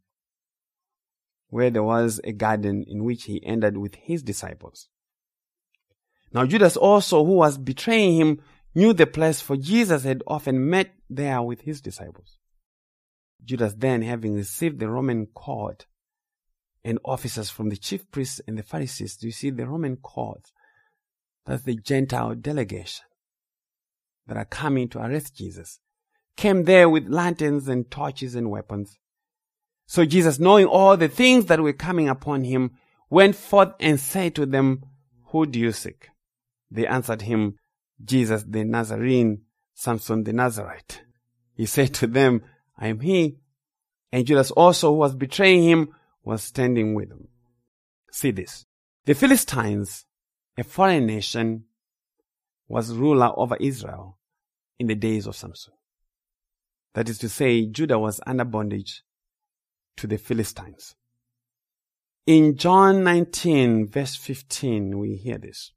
where there was a garden in which he entered with his disciples. Now Judas also, who was betraying him, knew the place, for Jesus had often met there with his disciples. Judas then, having received the Roman court and officers from the chief priests and the Pharisees, do you see the Roman court? That's the Gentile delegation that are coming to arrest Jesus. Came there with lanterns and torches and weapons. So Jesus, knowing all the things that were coming upon him, went forth and said to them, "Who do you seek?" They answered him, "Jesus the Nazarene, Samson the Nazarite." He said to them, "I am he." And Judas also, who was betraying him, was standing with him. See this. The Philistines, a foreign nation, was ruler over Israel in the days of Samson. That is to say, Judah was under bondage to the Philistines. In John nineteen, verse fifteen, we hear this.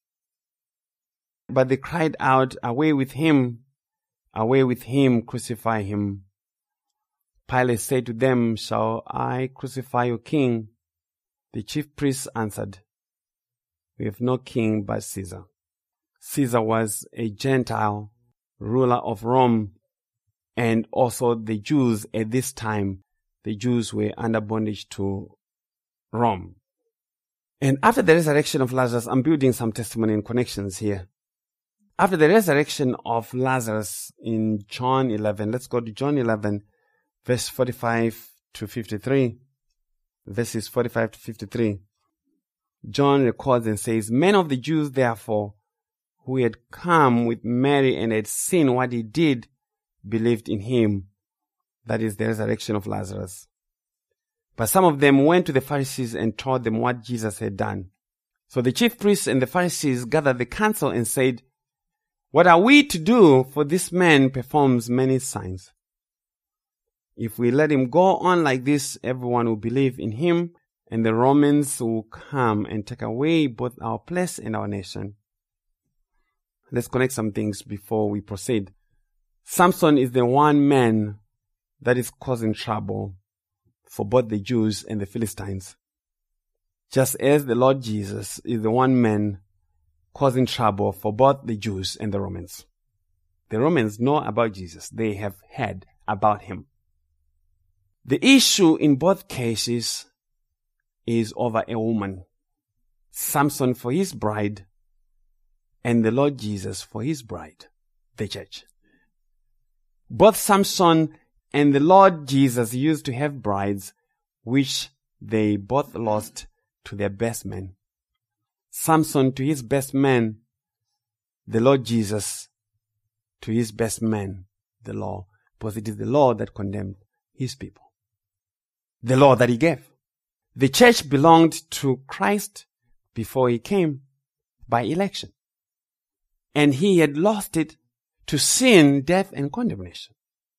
But they cried out, "Away with him! Away with him! Crucify him!" Pilate said to them, "Shall I crucify your king?" The chief priests answered, "We have no king but Caesar." Caesar was a Gentile ruler of Rome, and also the Jews at this time, the Jews were under bondage to Rome. And after the resurrection of Lazarus, I'm building some testimony and connections here. After the resurrection of Lazarus in John eleven, let's go to John eleven, verse forty-five to fifty-three. Verses forty-five to fifty-three. John records and says, "Men of the Jews, therefore, who had come with Mary and had seen what he did, believed in him." That is the resurrection of Lazarus. But some of them went to the Pharisees and told them what Jesus had done. So the chief priests and the Pharisees gathered the council and said, "What are we to do? For this man performs many signs. If we let him go on like this, everyone will believe in him, and the Romans will come and take away both our place and our nation." Let's connect some things before we proceed. Samson is the one man that is causing trouble for both the Jews and the Philistines. Just as the Lord Jesus is the one man causing trouble for both the Jews and the Romans. The Romans know about Jesus. They have heard about him. The issue in both cases is over a woman. Samson for his bride, and the Lord Jesus for his bride, the church. Both Samson and the Lord Jesus used to have brides, which they both lost to their best men. Samson to his best man, the Lord Jesus to his best man, the law, because it is the law that condemned his people. The law that he gave. The church belonged to Christ before he came by election. And he had lost it to sin, death, and condemnation.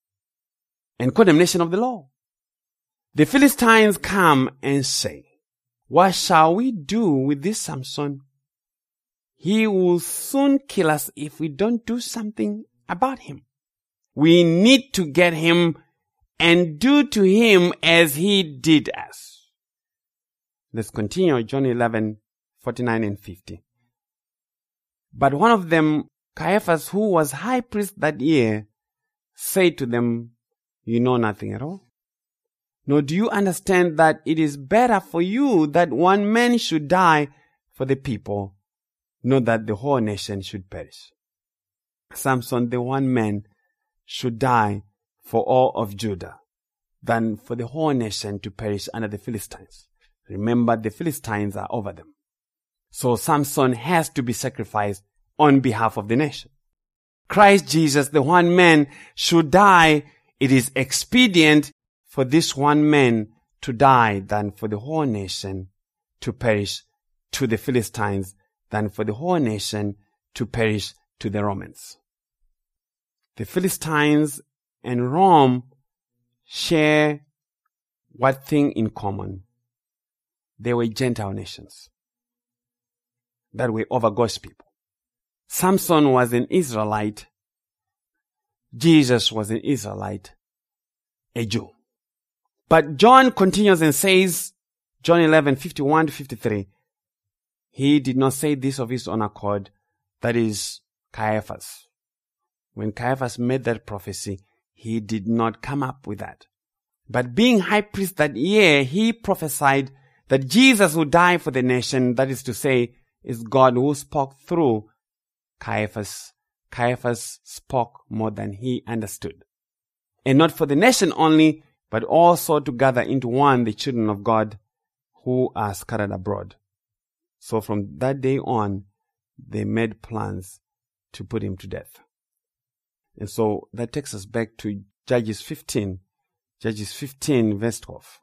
And condemnation of the law. The Philistines come and say, "What shall we do with this Samson? He will soon kill us if we don't do something about him. We need to get him and do to him as he did us." Let's continue, John eleven, forty-nine and fifty. But one of them, Caiaphas, who was high priest that year, said to them, "You know nothing at all. Nor do you understand that it is better for you that one man should die for the people, not that the whole nation should perish." Samson, the one man, should die for all of Judah, than for the whole nation to perish under the Philistines. Remember, the Philistines are over them. So Samson has to be sacrificed on behalf of the nation. Christ Jesus, the one man, should die. It is expedient for this one man to die than for the whole nation to perish to the Philistines, than for the whole nation to perish to the Romans. The Philistines and Rome share what thing in common? They were Gentile nations that were over God's people. Samson was an Israelite. Jesus was an Israelite, a Jew. But John continues and says, John eleven, fifty-one to fifty-three, He did not say this of his own accord. That is Caiaphas. When Caiaphas made that prophecy, he did not come up with that. But being high priest that year, he prophesied that Jesus would die for the nation. That is to say, is God who spoke through Caiaphas. Caiaphas spoke more than he understood. And not for the nation only, but also to gather into one the children of God who are scattered abroad. So from that day on, they made plans to put him to death. And so that takes us back to Judges fifteen. Judges fifteen, verse twelve.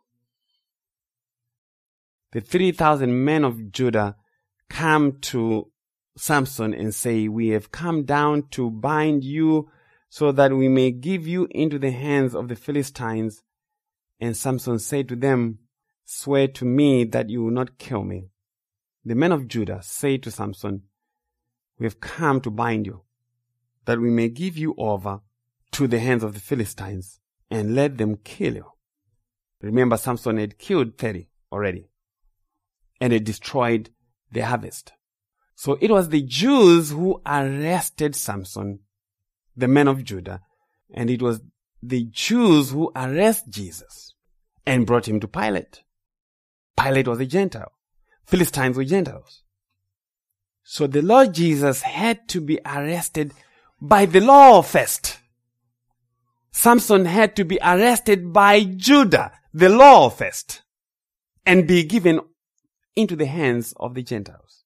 The three thousand men of Judah come to Samson and say, we have come down to bind you so that we may give you into the hands of the Philistines. And Samson said to them, swear to me that you will not kill me. The men of Judah say to Samson, we have come to bind you, that we may give you over to the hands of the Philistines and let them kill you. Remember, Samson had killed thirty already and had destroyed the harvest. So it was the Jews who arrested Samson, the men of Judah, and it was the Jews who arrested Jesus and brought him to Pilate. Pilate was a Gentile. Philistines were Gentiles. So the Lord Jesus had to be arrested by the law first. Samson had to be arrested by Judah, the law first, and be given into the hands of the Gentiles.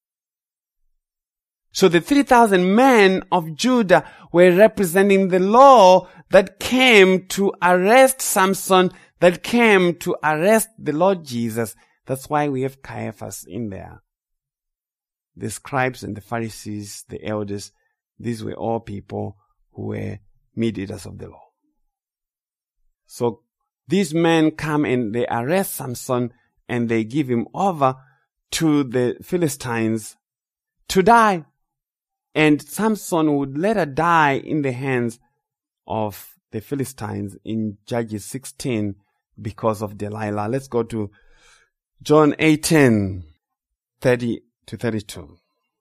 So the three thousand men of Judah were representing the law that came to arrest Samson, that came to arrest the Lord Jesus. That's why we have Caiaphas in there. The scribes and the Pharisees, the elders, these were all people who were mediators of the law. So these men come and they arrest Samson and they give him over to the Philistines to die. And Samson would later die in the hands of the Philistines in Judges sixteen because of Delilah. Let's go to John eighteen, thirty to thirty-two.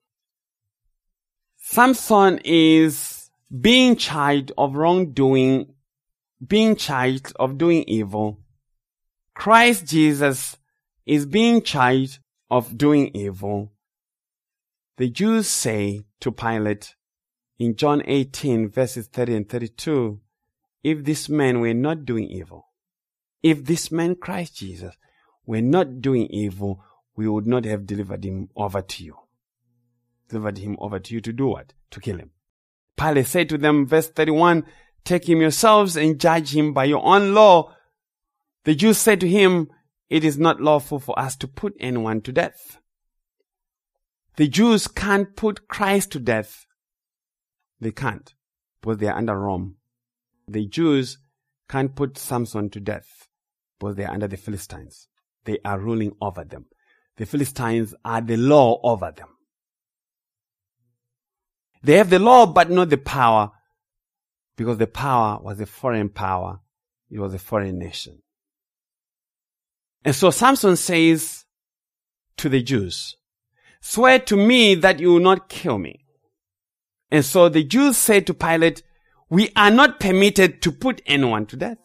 Samson is being charged of wrongdoing, being charged of doing evil. Christ Jesus is being charged of doing evil. The Jews say to Pilate in John eighteen verses thirty and thirty-two, if this man were not doing evil, if this man Christ Jesus were not doing evil, we would not have delivered him over to you. Delivered him over to you to do what? To kill him. Pilate said to them, verse thirty-one, take him yourselves and judge him by your own law. The Jews said to him, it is not lawful for us to put anyone to death. The Jews can't put Christ to death. They can't, because they are under Rome. The Jews can't put Samson to death, because they are under the Philistines. They are ruling over them. The Philistines are the law over them. They have the law, but not the power, because the power was a foreign power. It was a foreign nation. And so Samson says to the Jews, swear to me that you will not kill me. And so the Jews said to Pilate, we are not permitted to put anyone to death.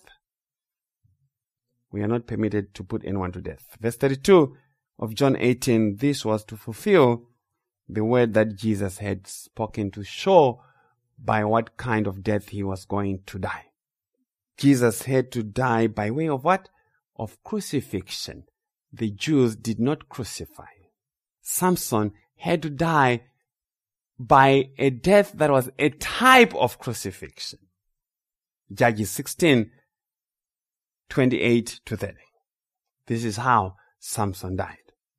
We are not permitted to put anyone to death. Verse thirty-two of John eighteen, this was to fulfill the word that Jesus had spoken to show by what kind of death he was going to die. Jesus had to die by way of what? Of crucifixion. The Jews did not crucify. Samson had to die by a death that was a type of crucifixion. Judges sixteen, twenty-eight to thirty. This is how Samson died.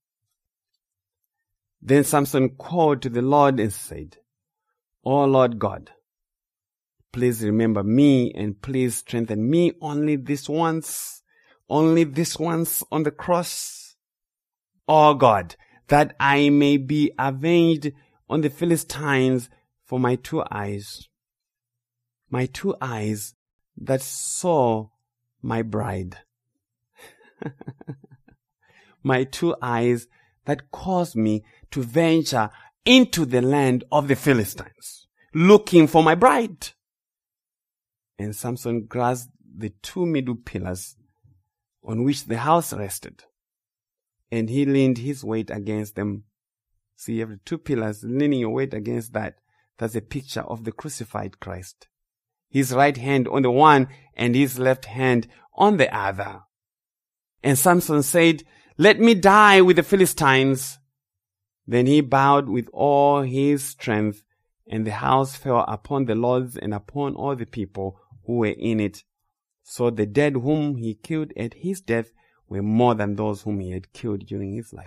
Then Samson called to the Lord and said, O Lord God, please remember me and please strengthen me only this once, only this once on the cross. O God, that I may be avenged on the Philistines for my two eyes, my two eyes that saw my bride, my two eyes that caused me to venture into the land of the Philistines, looking for my bride. And Samson grasped the two middle pillars on which the house rested, and he leaned his weight against them. See, you have the two pillars, leaning your weight against that. That's a picture of the crucified Christ. His right hand on the one and his left hand on the other. And Samson said, "Let me die with the Philistines." Then he bowed with all his strength, and the house fell upon the lords and upon all the people who were in it. So the dead whom he killed at his death were more than those whom he had killed during his life.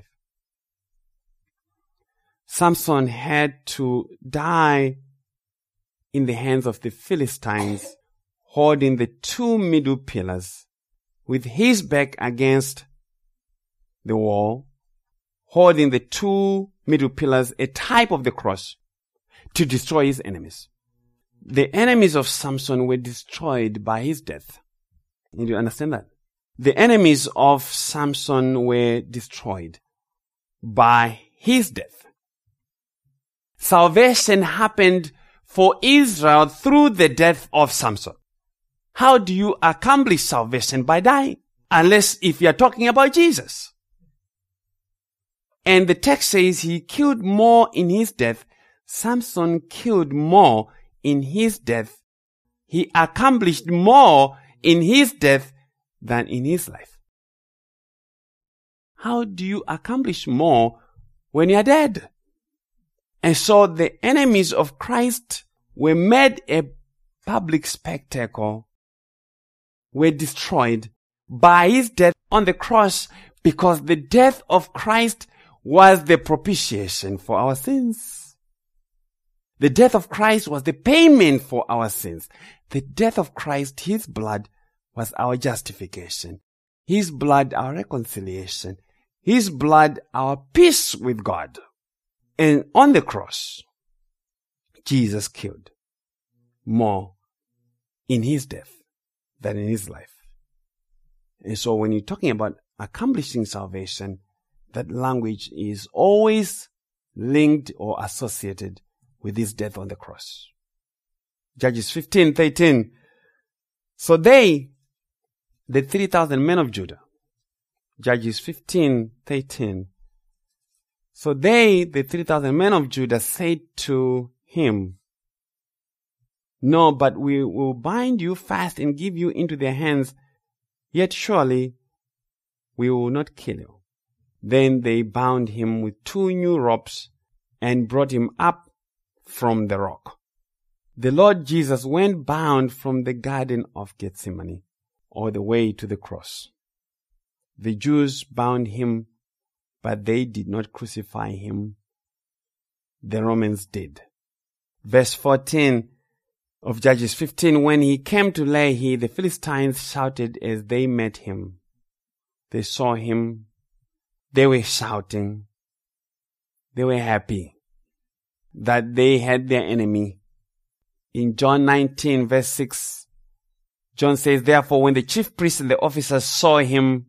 Samson had to die in the hands of the Philistines, holding the two middle pillars, with his back against the wall, holding the two middle pillars, a type of the cross, to destroy his enemies. The enemies of Samson were destroyed by his death. Did you understand that? The enemies of Samson were destroyed by his death. Salvation happened for Israel through the death of Samson. How do you accomplish salvation? By dying. Unless if you are talking about Jesus. And the text says he killed more in his death. Samson killed more in his death. He accomplished more in his death than in his life. How do you accomplish more when you are dead? And so the enemies of Christ were made a public spectacle, were destroyed by his death on the cross, because the death of Christ was the propitiation for our sins. The death of Christ was the payment for our sins. The death of Christ, his blood, was our justification. His blood, our reconciliation. His blood, our peace with God. And on the cross, Jesus killed more in his death than in his life. And so when you're talking about accomplishing salvation, that language is always linked or associated with his death on the cross. Judges fifteen thirteen. So they, the three thousand men of Judah, Judges fifteen thirteen. So they, the three thousand men of Judah, said to him, "No, but we will bind you fast and give you into their hands, yet surely we will not kill you." Then they bound him with two new ropes and brought him up from the rock. The Lord Jesus went bound from the Garden of Gethsemane all the way to the cross. The Jews bound him, but they did not crucify him. The Romans did. Verse fourteen of Judges fifteen, when he came to Lehi, the Philistines shouted as they met him. They saw him. They were shouting. They were happy that they had their enemy. In John nineteen, verse six, John says, "Therefore, when the chief priests and the officers saw him,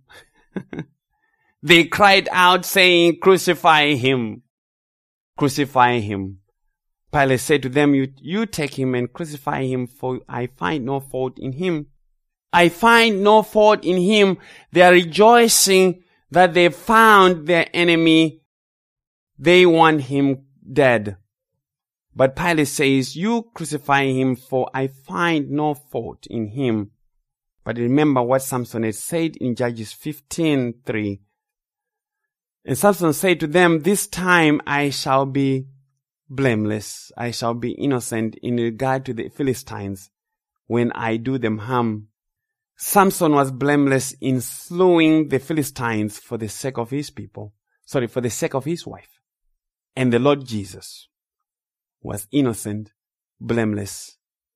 they cried out, saying, 'Crucify him! Crucify him!' Pilate said to them, you, you take him and crucify him, for I find no fault in him. I find no fault in him." They are rejoicing that they found their enemy. They want him dead. But Pilate says, "You crucify him, for I find no fault in him." But remember what Samson had said in Judges fifteen three. And Samson said to them, "This time I shall be blameless. I shall be innocent in regard to the Philistines when I do them harm." Samson was blameless in slewing the Philistines for the sake of his people. Sorry, for the sake of his wife. And the Lord Jesus was innocent, blameless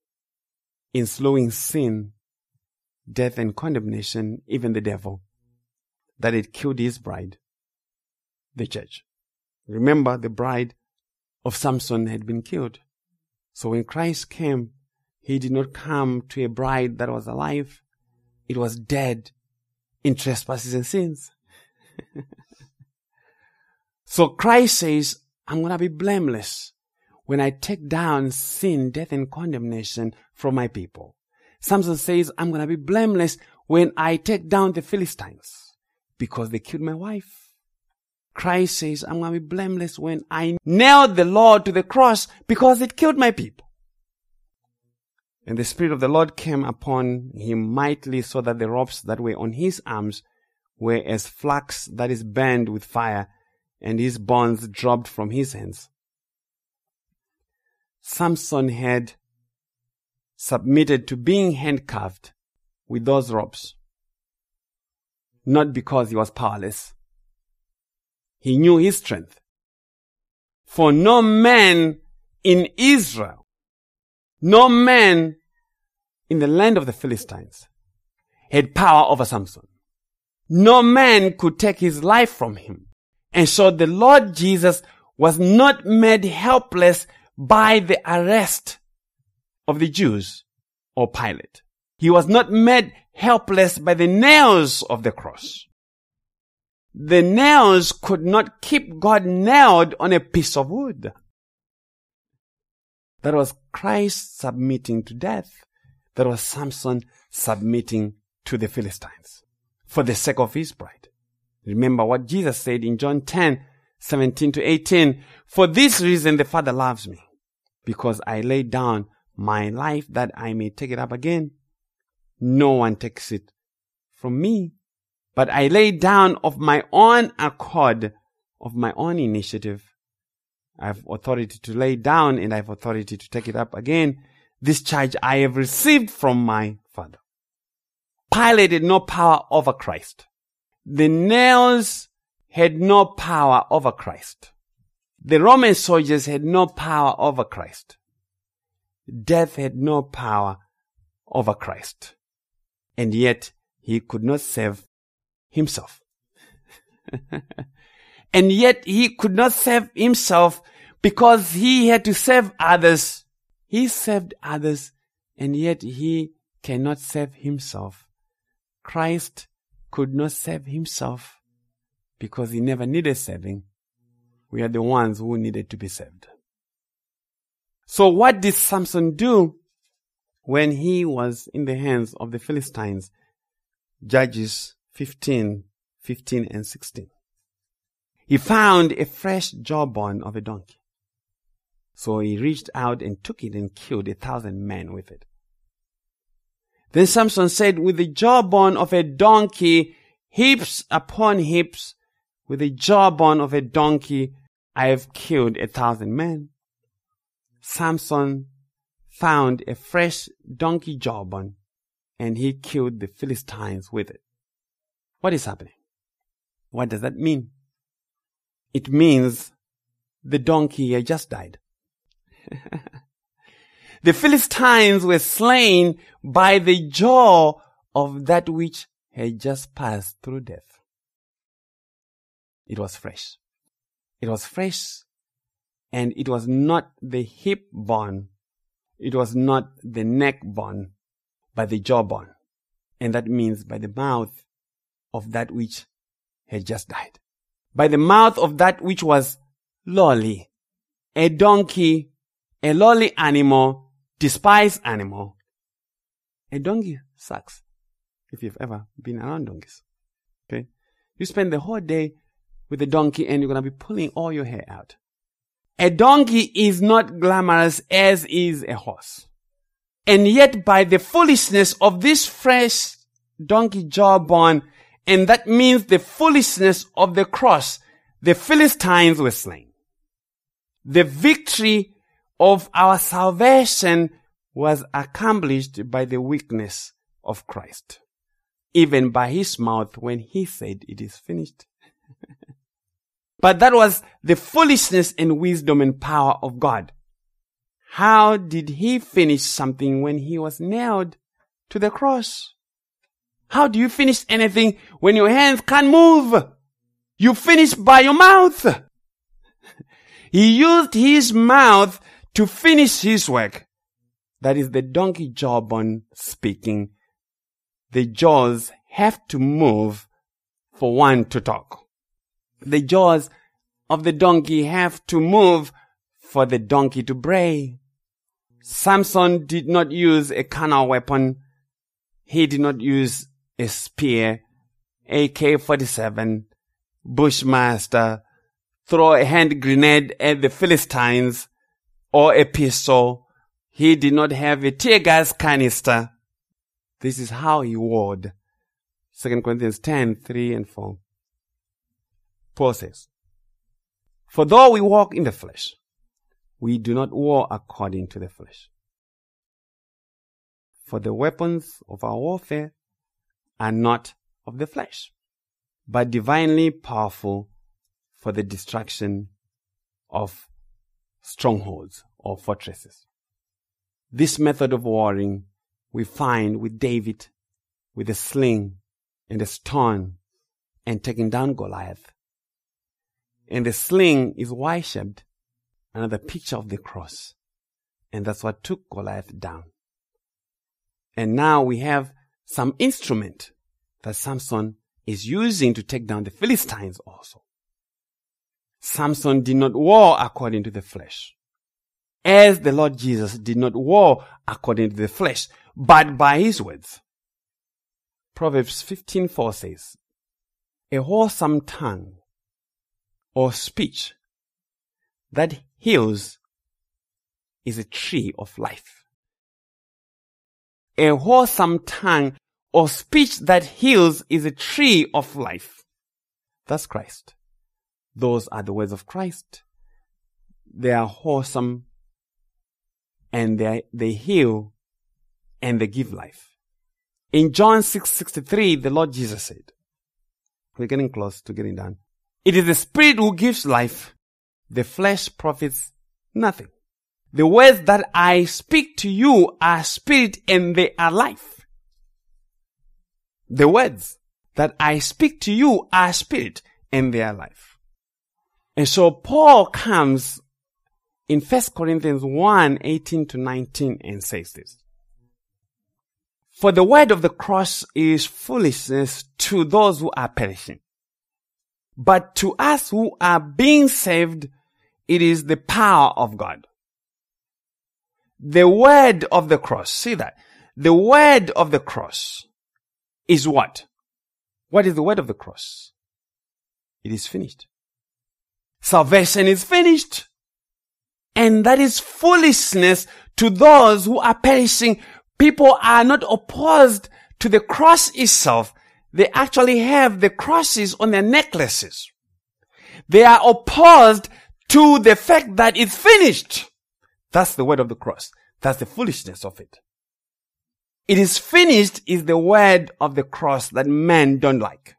in slewing sin, death and condemnation, even the devil, that it killed his bride, the church. Remember, the bride of Samson had been killed. So when Christ came, he did not come to a bride that was alive. It was dead in trespasses and sins. So Christ says, I'm going to be blameless when I take down sin, death, and condemnation from my people. Samson says, I'm going to be blameless when I take down the Philistines because they killed my wife. Christ says, I'm going to be blameless when I nailed the Lord to the cross because it killed my people. And the Spirit of the Lord came upon him mightily, so that the ropes that were on his arms were as flax that is burned with fire, and his bonds dropped from his hands. Samson had submitted to being handcuffed with those ropes, not because he was powerless. He knew his strength. For no man in Israel, no man in the land of the Philistines had power over Samson. No man could take his life from him. And so the Lord Jesus was not made helpless by the arrest of the Jews or Pilate. He was not made helpless by the nails of the cross. The nails could not keep God nailed on a piece of wood. That was Christ submitting to death. That was Samson submitting to the Philistines for the sake of his bride. Remember what Jesus said in John ten, seventeen to eighteen. For this reason the Father loves me, because I lay down my life that I may take it up again. No one takes it from me, but I lay down of my own accord, of my own initiative. I have authority to lay down and I have authority to take it up again. This charge I have received from my Father. Pilate had no power over Christ. The nails had no power over Christ. The Roman soldiers had no power over Christ. Death had no power over Christ. And yet he could not save himself. And yet he could not save himself because he had to save others. He saved others, and yet he cannot save himself. Christ could not save himself because he never needed saving. We are the ones who needed to be saved. So what did Samson do when he was in the hands of the Philistines? Judges fifteen, fifteen and sixteen. He found a fresh jawbone of a donkey. So he reached out and took it and killed a thousand men with it. Then Samson said, with the jawbone of a donkey, heaps upon heaps, with the jawbone of a donkey, I have killed a thousand men. Samson found a fresh donkey jawbone and he killed the Philistines with it. What is happening? What does that mean? It means the donkey had just died. The Philistines were slain by the jaw of that which had just passed through death. It was fresh. It was fresh, and it was not the hip bone. It was not the neck bone, but the jawbone. And that means by the mouth of that which had just died. By the mouth of that which was lowly. A donkey, a lowly animal, despised animal. A donkey sucks. If you've ever been around donkeys. Okay? You spend the whole day with a donkey and you're going to be pulling all your hair out. A donkey is not glamorous as is a horse. And yet by the foolishness of this fresh donkey jawbone, and that means the foolishness of the cross, the Philistines were slain. The victory of our salvation was accomplished by the weakness of Christ. Even by his mouth when he said it is finished. But that was the foolishness and wisdom and power of God. How did he finish something when he was nailed to the cross? How do you finish anything when your hands can't move? You finish by your mouth. He used his mouth to finish his work. That is the donkey jawbone speaking. The jaws have to move for one to talk. The jaws of the donkey have to move for the donkey to bray. Samson did not use a carnal weapon. He did not use a spear, A K forty-seven, Bushmaster, throw a hand grenade at the Philistines, or a pistol. He did not have a tear gas canister. This is how he warred. Second Corinthians ten, three and four. Paul says, "For though we walk in the flesh, we do not war according to the flesh. For the weapons of our warfare are not of the flesh, but divinely powerful for the destruction of strongholds or fortresses." This method of warring we find with David, with a sling and a stone, and taking down Goliath. And the sling is Y-shaped, another picture of the cross. And that's what took Goliath down. And now we have some instrument that Samson is using to take down the Philistines also. Samson did not war according to the flesh, as the Lord Jesus did not war according to the flesh, but by his words. Proverbs fifteen four says, "A wholesome tongue or speech that heals is a tree of life." A wholesome tongue or speech that heals is a tree of life. That's Christ. Those are the words of Christ. They are wholesome, and they, they heal, and they give life. In John six sixty-three, the Lord Jesus said, we're getting close to getting done, "It is the Spirit who gives life. The flesh profits nothing. The words that I speak to you are spirit and they are life." The words that I speak to you are spirit and they are life. And so Paul comes in First Corinthians one, eighteen to nineteen and says this. "For the word of the cross is foolishness to those who are perishing. But to us who are being saved, it is the power of God." The word of the cross, see that? The word of the cross is what? What is the word of the cross? It is finished. Salvation is finished. And that is foolishness to those who are perishing. People are not opposed to the cross itself. They actually have the crosses on their necklaces. They are opposed to the fact that it's finished. That's the word of the cross. That's the foolishness of it. It is finished is the word of the cross that men don't like.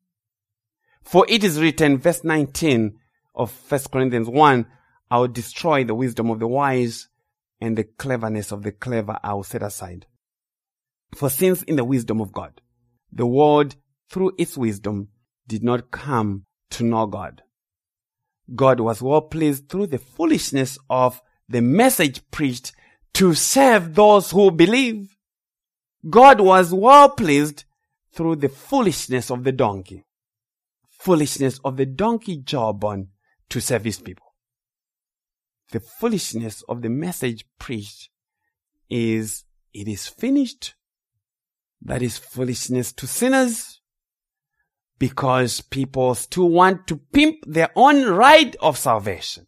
For it is written, verse nineteen of First Corinthians one, "I will destroy the wisdom of the wise, and the cleverness of the clever I will set aside. For since in the wisdom of God, the world through its wisdom did not come to know God, God was well pleased through the foolishness of the message preached to save those who believe." God was well pleased through the foolishness of the donkey. Foolishness of the donkey jawbone to save his people. The foolishness of the message preached is, it is finished. That is foolishness to sinners, because people still want to pimp their own ride of salvation.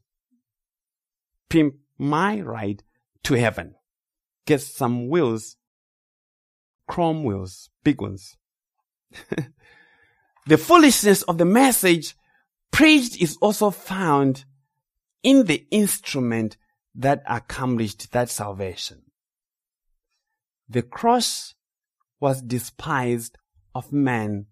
Pimp my ride to heaven. Get some wheels, chrome wheels, big ones. The foolishness of the message preached is also found in the instrument that accomplished that salvation. The cross was despised of men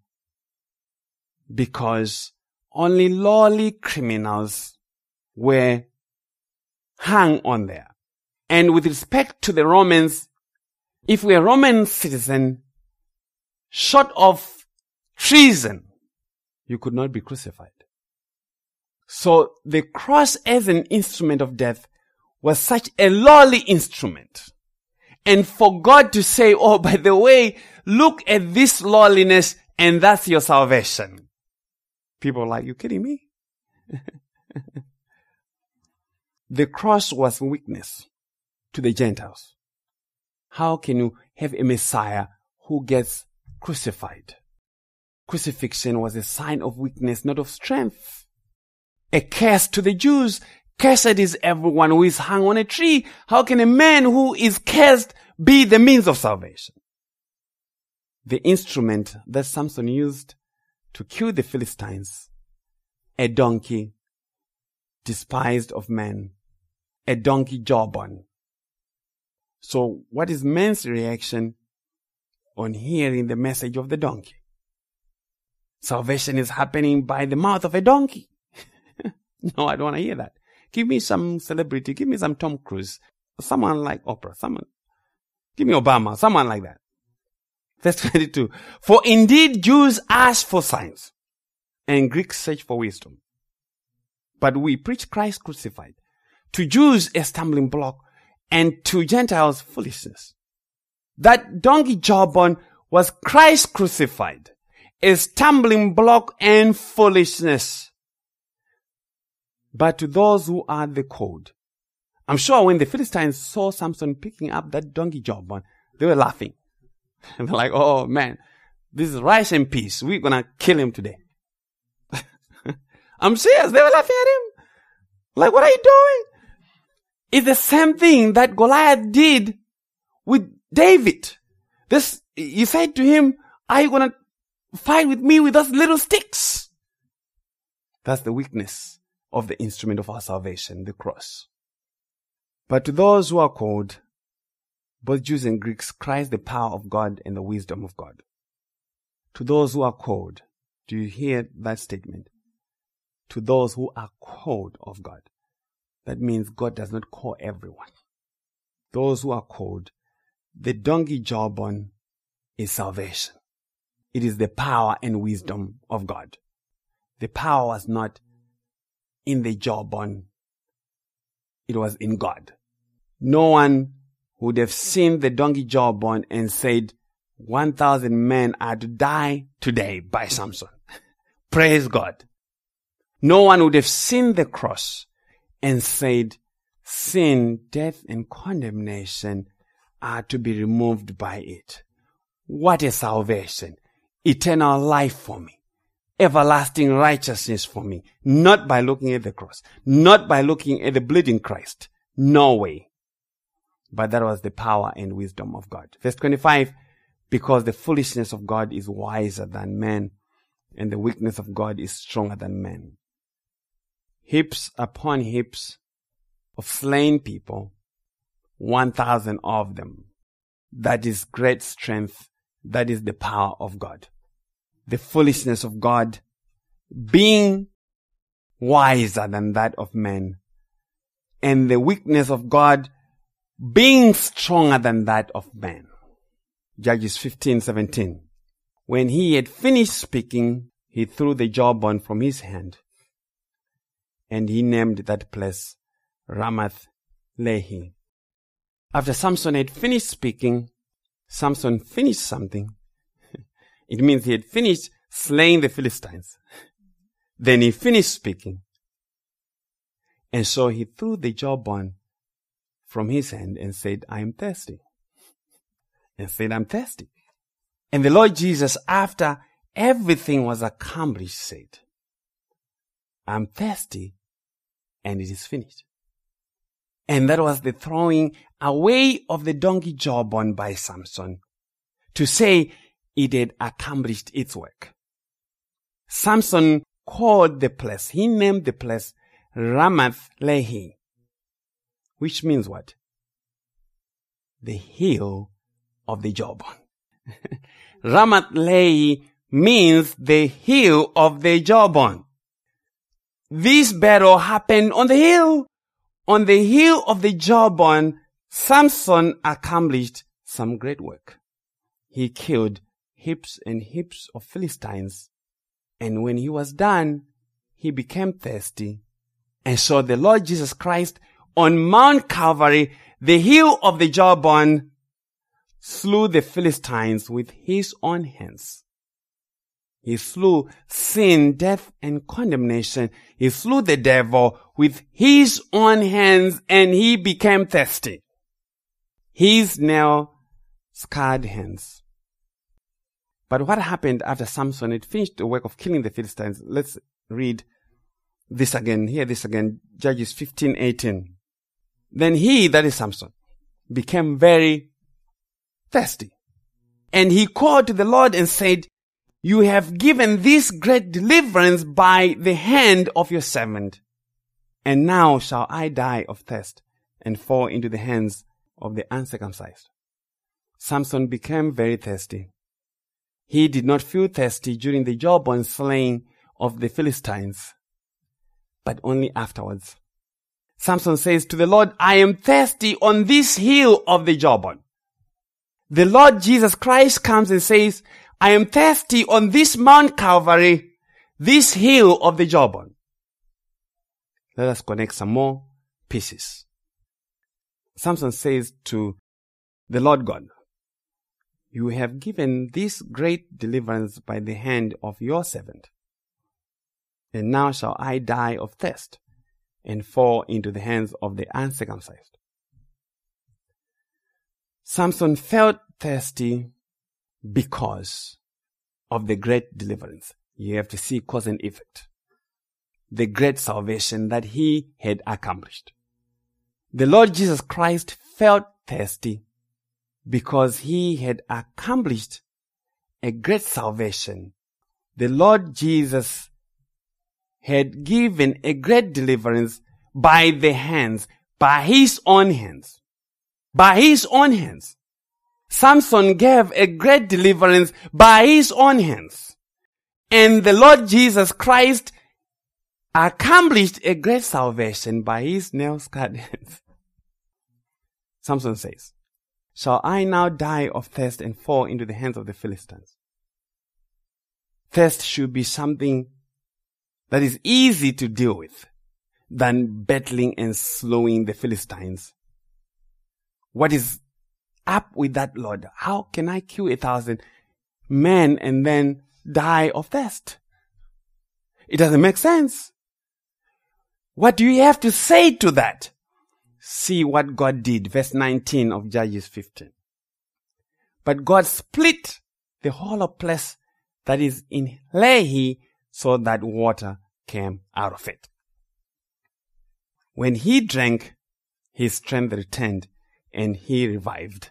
because only lowly criminals were hung on there. And with respect to the Romans, if we are a Roman citizen, short of treason, you could not be crucified. So the cross as an instrument of death was such a lowly instrument. And for God to say, oh, by the way, look at this lowliness and that's your salvation. People are like, you kidding me? The cross was weakness to the Gentiles. How can you have a Messiah who gets crucified? Crucifixion was a sign of weakness, not of strength. A curse to the Jews. Cursed is everyone who is hung on a tree. How can a man who is cursed be the means of salvation? The instrument that Samson used to kill the Philistines, a donkey despised of men, a donkey jawbone. So what is man's reaction on hearing the message of the donkey? Salvation is happening by the mouth of a donkey. No, I don't want to hear that. Give me some celebrity. Give me some Tom Cruise. Someone like Oprah. Someone. Give me Obama. Someone like that. Verse twenty-two. For indeed Jews ask for signs, and Greeks search for wisdom. But we preach Christ crucified. To Jews a stumbling block, and to Gentiles foolishness. That donkey jawbone was Christ crucified, a stumbling block and foolishness. But to those who are the called, I'm sure when the Philistines saw Samson picking up that donkey jawbone, they were laughing. They're like, oh man, this is rice and peas. We're going to kill him today. I'm serious. They were laughing at him. Like, what are you doing? It's the same thing that Goliath did with David. This, he said to him, are you going to fight with me with those little sticks? That's the weakness of the instrument of our salvation, the cross. But to those who are called, both Jews and Greeks, Christ the power of God and the wisdom of God. To those who are called, do you hear that statement? To those who are called of God. That means God does not call everyone. Those who are called, the donkey jawbone is salvation. It is the power and wisdom of God. The power was not in the jawbone. It was in God. No one would have seen the donkey jawbone and said, one thousand men are to die today by Samson. Praise God. No one would have seen the cross and said, sin, death, and condemnation are to be removed by it. What a salvation. Eternal life for me. Everlasting righteousness for me. Not by looking at the cross. Not by looking at the bleeding Christ. No way. But that was the power and wisdom of God. Verse twenty-five, because the foolishness of God is wiser than men, and the weakness of God is stronger than men. Heaps upon heaps of slain people, one thousand of them. That is great strength. That is the power of God. The foolishness of God being wiser than that of men, and the weakness of God being stronger than that of man. Judges fifteen seventeen. When he had finished speaking, he threw the jawbone from his hand, and he named that place Ramath Lehi. After Samson had finished speaking, Samson finished something. It means he had finished slaying the Philistines. Then he finished speaking. And so he threw the jawbone from his hand and said, I am thirsty. And said, I'm thirsty. And the Lord Jesus, after everything was accomplished, said, I'm thirsty, and it is finished. And that was the throwing away of the donkey jawbone by Samson, to say it had accomplished its work. Samson called the place, he named the place Ramath Lehi, which means what? The hill of the jawbone. Ramath Lehi means the hill of the jawbone. This battle happened on the hill. On the hill of the jawbone, Samson accomplished some great work. He killed heaps and heaps of Philistines. And when he was done, he became thirsty. And so the Lord Jesus Christ on Mount Calvary, the hill of the jawbone, slew the Philistines with his own hands. He slew sin, death, and condemnation. He slew the devil with his own hands, and he became thirsty. His nail-scarred hands. But what happened after Samson had finished the work of killing the Philistines? Let's read this again. Hear this again. Judges fifteen eighteen. Then he, that is Samson, became very thirsty. And he called to the Lord and said, you have given this great deliverance by the hand of your servant. And now shall I die of thirst and fall into the hands of the uncircumcised. Samson became very thirsty. He did not feel thirsty during the jawbone slaying of the Philistines, but only afterwards. Samson says to the Lord, I am thirsty on this hill of the jawbone. The Lord Jesus Christ comes and says, I am thirsty on this Mount Calvary, this hill of the jawbone. Let us connect some more pieces. Samson says to the Lord God, you have given this great deliverance by the hand of your servant. And now shall I die of thirst and fall into the hands of the uncircumcised. Samson felt thirsty because of the great deliverance. You have to see cause and effect. The great salvation that he had accomplished. The Lord Jesus Christ felt thirsty because he had accomplished a great salvation. The Lord Jesus had given a great deliverance by the hands, by his own hands. By his own hands. Samson gave a great deliverance by his own hands. And the Lord Jesus Christ accomplished a great salvation by his nail-scarred hands. Samson says, shall I now die of thirst and fall into the hands of the Philistines? Thirst should be something that is easy to deal with than battling and slowing the Philistines. What is up with that, Lord? How can I kill a thousand men and then die of thirst? It doesn't make sense. What do you have to say to that? See what God did. Verse nineteen of Judges fifteen. But God split the hollow place that is in Lehi so that water came out of it. When he drank, his strength returned and he revived.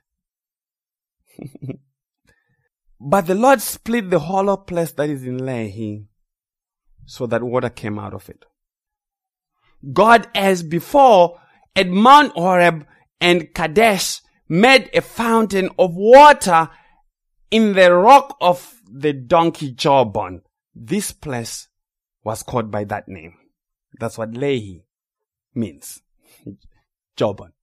But the Lord split the hollow place that is in Lehi so that water came out of it. God, as before, at Mount Horeb and Kadesh, made a fountain of water in the rock of the donkey jawbone. This place was called by that name. That's what Lehi means. Jawbone.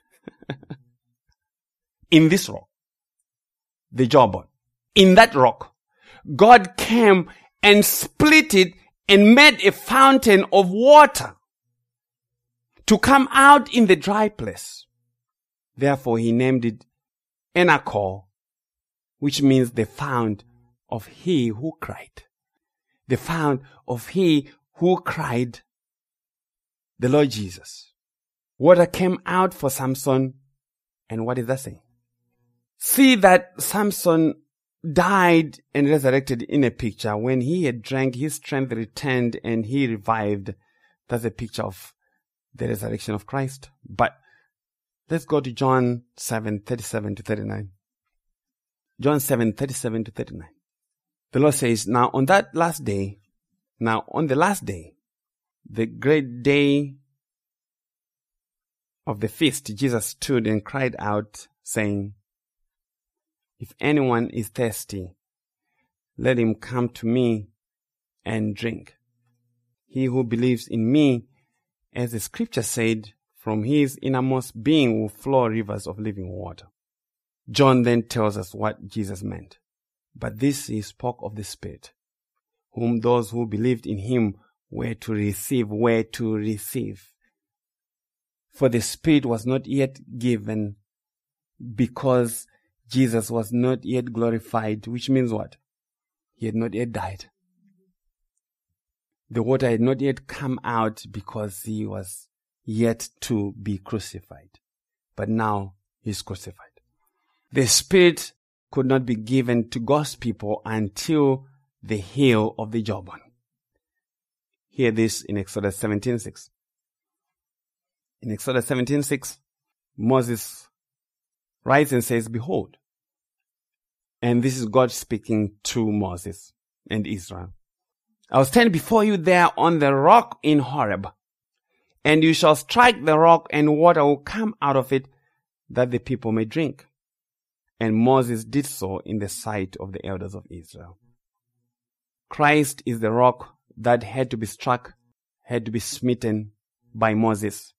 In this rock, the jawbone, in that rock, God came and split it and made a fountain of water to come out in the dry place. Therefore, he named it Enakor, which means the fount of he who cried. The fount of he who cried, the Lord Jesus. Water came out for Samson, and what is that saying? See that Samson died and resurrected in a picture. When he had drank, his strength returned and he revived. That's a picture of the resurrection of Christ. But let's go to John seven, thirty-seven to thirty-nine. John seven, thirty-seven to thirty-nine. The Lord says, now on that last day, now on the last day, the great day of the feast, Jesus stood and cried out, saying, if anyone is thirsty, let him come to me and drink. He who believes in me, as the scripture said, from his innermost being will flow rivers of living water. John then tells us what Jesus meant. But this he spoke of the Spirit, whom those who believed in him were to receive, were to receive. For the Spirit was not yet given because Jesus was not yet glorified, which means what? He had not yet died. The water had not yet come out because he was yet to be crucified. But now he's crucified. The Spirit could not be given to God's people until the hill of the Jordan. Hear this in Exodus seventeen six. In Exodus seventeen six, Moses writes and says, behold, and this is God speaking to Moses and Israel. I will stand before you there on the rock in Horeb, and you shall strike the rock, and water will come out of it, that the people may drink. And Moses did so in the sight of the elders of Israel. Christ is the rock that had to be struck, had to be smitten by Moses.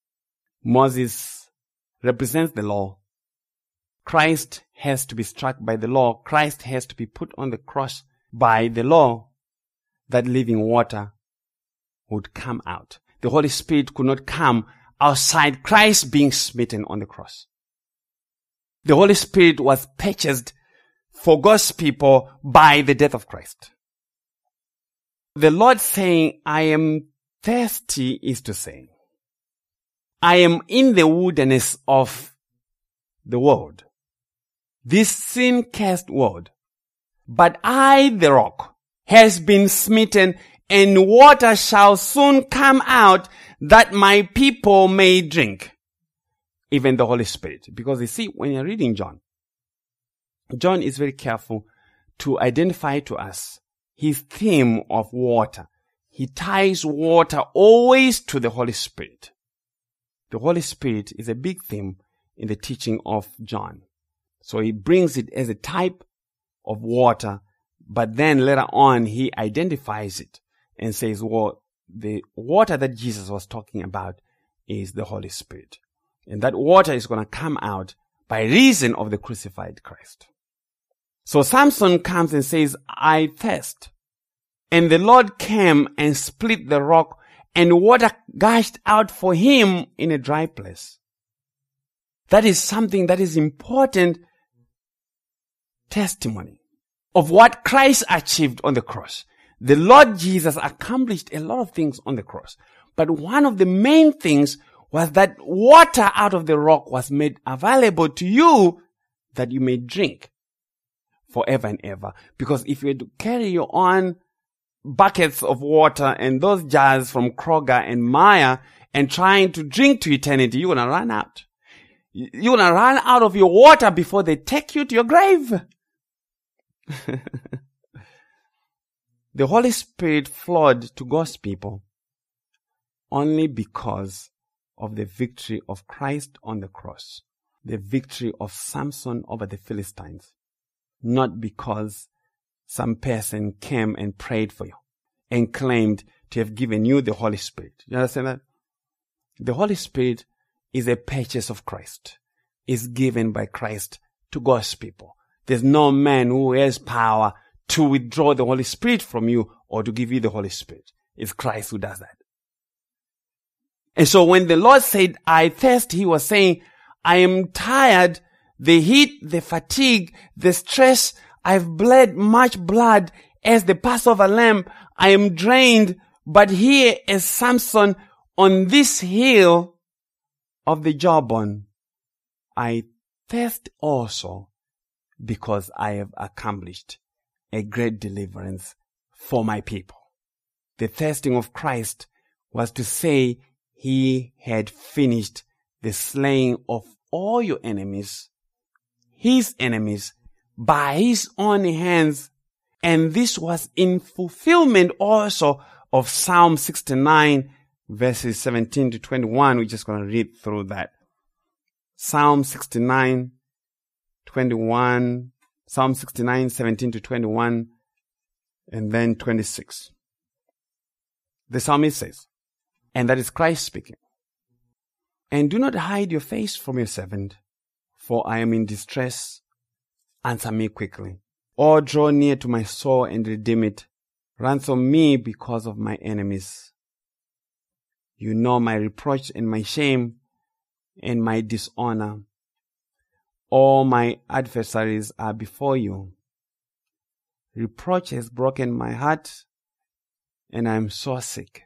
Moses represents the law. Christ has to be struck by the law. Christ has to be put on the cross by the law, that living water would come out. The Holy Spirit could not come outside Christ being smitten on the cross. The Holy Spirit was purchased for God's people by the death of Christ. The Lord saying, I am thirsty, is to say, I am in the wilderness of the world, this sin-cursed world, but I, the rock, has been smitten, and water shall soon come out, that my people may drink. Even the Holy Spirit. Because you see, when you're reading John, John is very careful to identify to us his theme of water. He ties water always to the Holy Spirit. The Holy Spirit is a big theme in the teaching of John. So he brings it as a type of water, but then later on he identifies it and says, well, the water that Jesus was talking about is the Holy Spirit. And that water is going to come out by reason of the crucified Christ. So Samson comes and says, I thirst. And the Lord came and split the rock, and water gushed out for him in a dry place. That is something that is important testimony of what Christ achieved on the cross. The Lord Jesus accomplished a lot of things on the cross. But one of the main things was that water out of the rock was made available to you that you may drink forever and ever. Because if you had to carry your own buckets of water and those jars from Kroger and Meijer and trying to drink to eternity, you're going to run out. You're going to run out of your water before they take you to your grave. The Holy Spirit flowed to God's people only because of the victory of Christ on the cross, the victory of Samson over the Philistines, not because some person came and prayed for you and claimed to have given you the Holy Spirit. You understand that? The Holy Spirit is a purchase of Christ, is given by Christ to God's people. There's no man who has power to withdraw the Holy Spirit from you or to give you the Holy Spirit. It's Christ who does that. And so when the Lord said, I thirst, he was saying, I am tired, the heat, the fatigue, the stress, I've bled much blood as the Passover lamb. I am drained, but here is Samson on this hill of the jawbone. I thirst also because I have accomplished a great deliverance for my people. The thirsting of Christ was to say he had finished the slaying of all your enemies, his enemies, by his own hands. And this was in fulfillment also of Psalm sixty-nine, verses seventeen to twenty-one. We're just going to read through that. Psalm sixty-nine, twenty-one, Psalm sixty-nine, seventeen to twenty-one, and then twenty-six. The psalmist says, and that is Christ speaking, and do not hide your face from your servant, for I am in distress. Answer me quickly. Or draw near to my soul and redeem it. Ransom me because of my enemies. You know my reproach and my shame and my dishonor. All my adversaries are before you. Reproach has broken my heart, and I am so sick.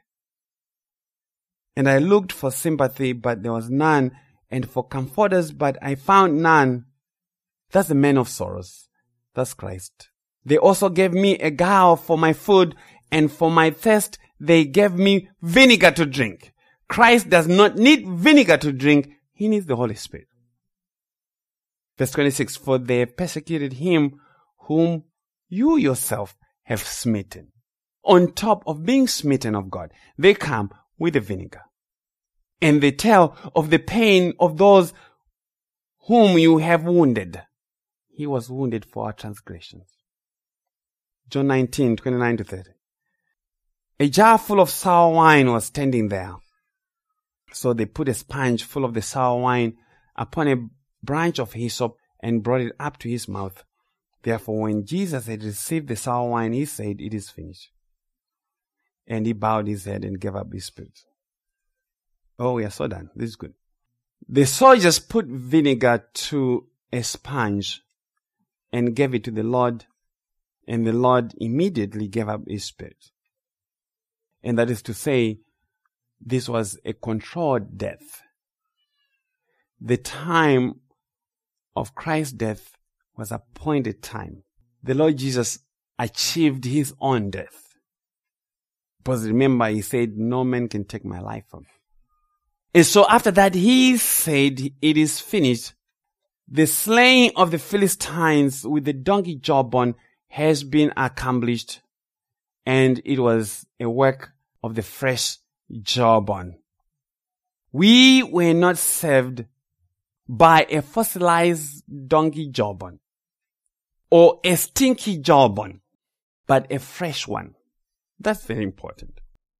And I looked for sympathy, but there was none, and for comforters, but I found none. That's the man of sorrows. That's Christ. They also gave me a gall for my food, and for my thirst, they gave me vinegar to drink. Christ does not need vinegar to drink. He needs the Holy Spirit. Verse twenty-six, for they persecuted him whom you yourself have smitten. On top of being smitten of God, they come with the vinegar. And they tell of the pain of those whom you have wounded. He was wounded for our transgressions. John nineteen, twenty-nine to thirty. A jar full of sour wine was standing there. So they put a sponge full of the sour wine upon a branch of hyssop and brought it up to his mouth. Therefore, when Jesus had received the sour wine, he said, it is finished. And he bowed his head and gave up his spirit. Oh, we are so done. This is good. The soldiers put vinegar to a sponge and gave it to the Lord, and the Lord immediately gave up his spirit. And that is to say, this was a controlled death. The time of Christ's death was appointed time. The Lord Jesus achieved his own death. Because remember, he said, no man can take my life from me. And so after that, he said, it is finished. The slaying of the Philistines with the donkey jawbone has been accomplished. And it was a work of the fresh jawbone. We were not saved by a fossilized donkey jawbone or a stinky jawbone, but a fresh one. That's very important.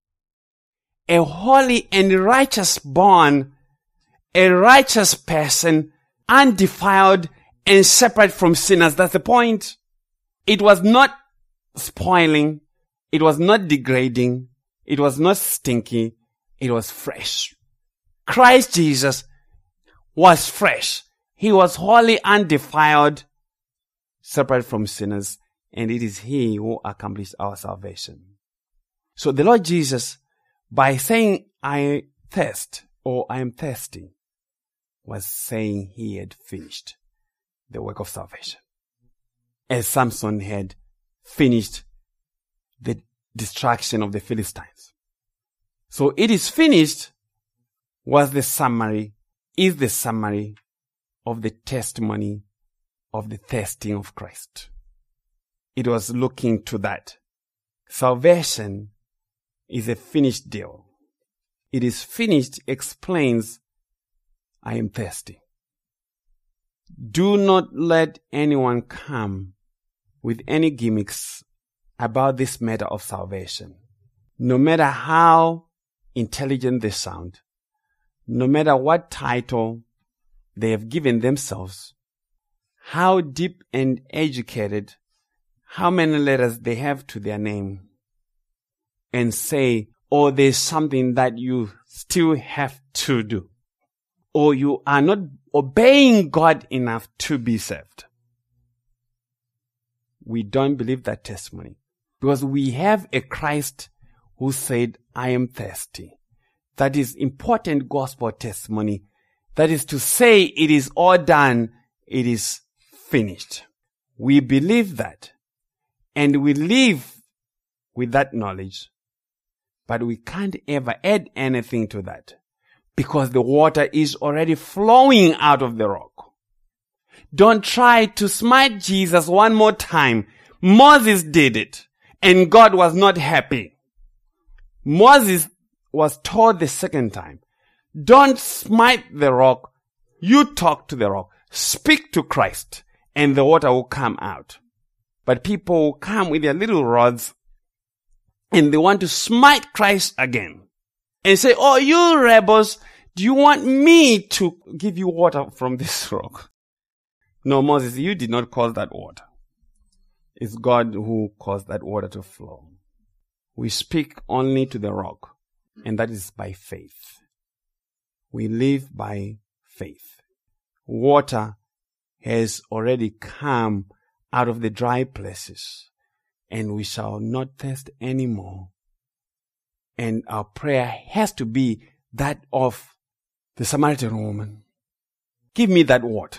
A holy and righteous bone, a righteous person, undefiled and separate from sinners. That's the point. It was not spoiling. It was not degrading. It was not stinky. It was fresh. Christ Jesus was fresh. He was wholly undefiled, separate from sinners, and it is he who accomplished our salvation. So the Lord Jesus, by saying, I thirst, or I am thirsty, was saying he had finished the work of salvation. As Samson had finished the destruction of the Philistines. So it is finished was the summary, is the summary of the testimony of the thirsting of Christ. It was looking to that. Salvation is a finished deal. It is finished explains, I am thirsty. Do not let anyone come with any gimmicks about this matter of salvation. No matter how intelligent they sound, no matter what title they have given themselves, how deep and educated, how many letters they have to their name, and say, oh, there's something that you still have to do, or you are not obeying God enough to be saved. We don't believe that testimony because we have a Christ who said, I am thirsty. That is important gospel testimony. That is to say, it is all done. It is finished. We believe that and we live with that knowledge, but we can't ever add anything to that because the water is already flowing out of the rock. Don't try to smite Jesus one more time. Moses did it and God was not happy. Moses was told the second time, don't smite the rock. You talk to the rock. Speak to Christ and the water will come out. But people will come with their little rods and they want to smite Christ again and say, oh, you rebels, do you want me to give you water from this rock? No, Moses, you did not cause that water. It's God who caused that water to flow. We speak only to the rock, and that is by faith. We live by faith. Water has already come out of the dry places. and we shall not thirst anymore. And our prayer has to be that of the Samaritan woman. Give me that water.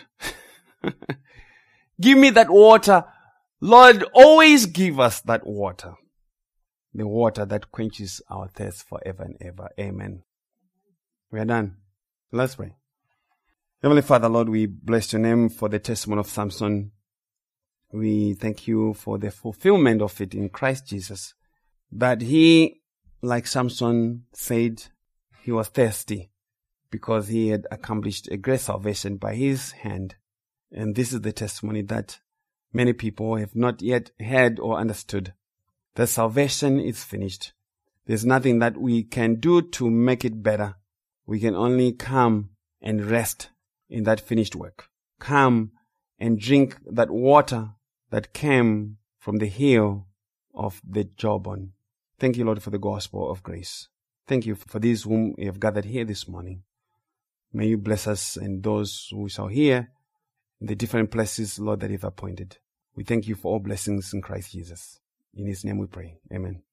Give me that water. Lord, always give us that water. The water that quenches our thirst forever and ever. Amen. We are done. Let's pray. Heavenly Father, Lord, we bless your name for the testimony of Samson. We thank you for the fulfillment of it in Christ Jesus. That he, like Samson, said he was thirsty because he had accomplished a great salvation by his hand. And this is the testimony that many people have not yet heard or understood. That salvation is finished. There's nothing that we can do to make it better. We can only come and rest in that finished work. Come and drink that water that came from the hill of the jawbone. Thank you, Lord, for the gospel of grace. Thank you for these whom you have gathered here this morning. May you bless us and those who shall hear in the different places, Lord, that you've appointed. We thank you for all blessings in Christ Jesus. In his name we pray. Amen.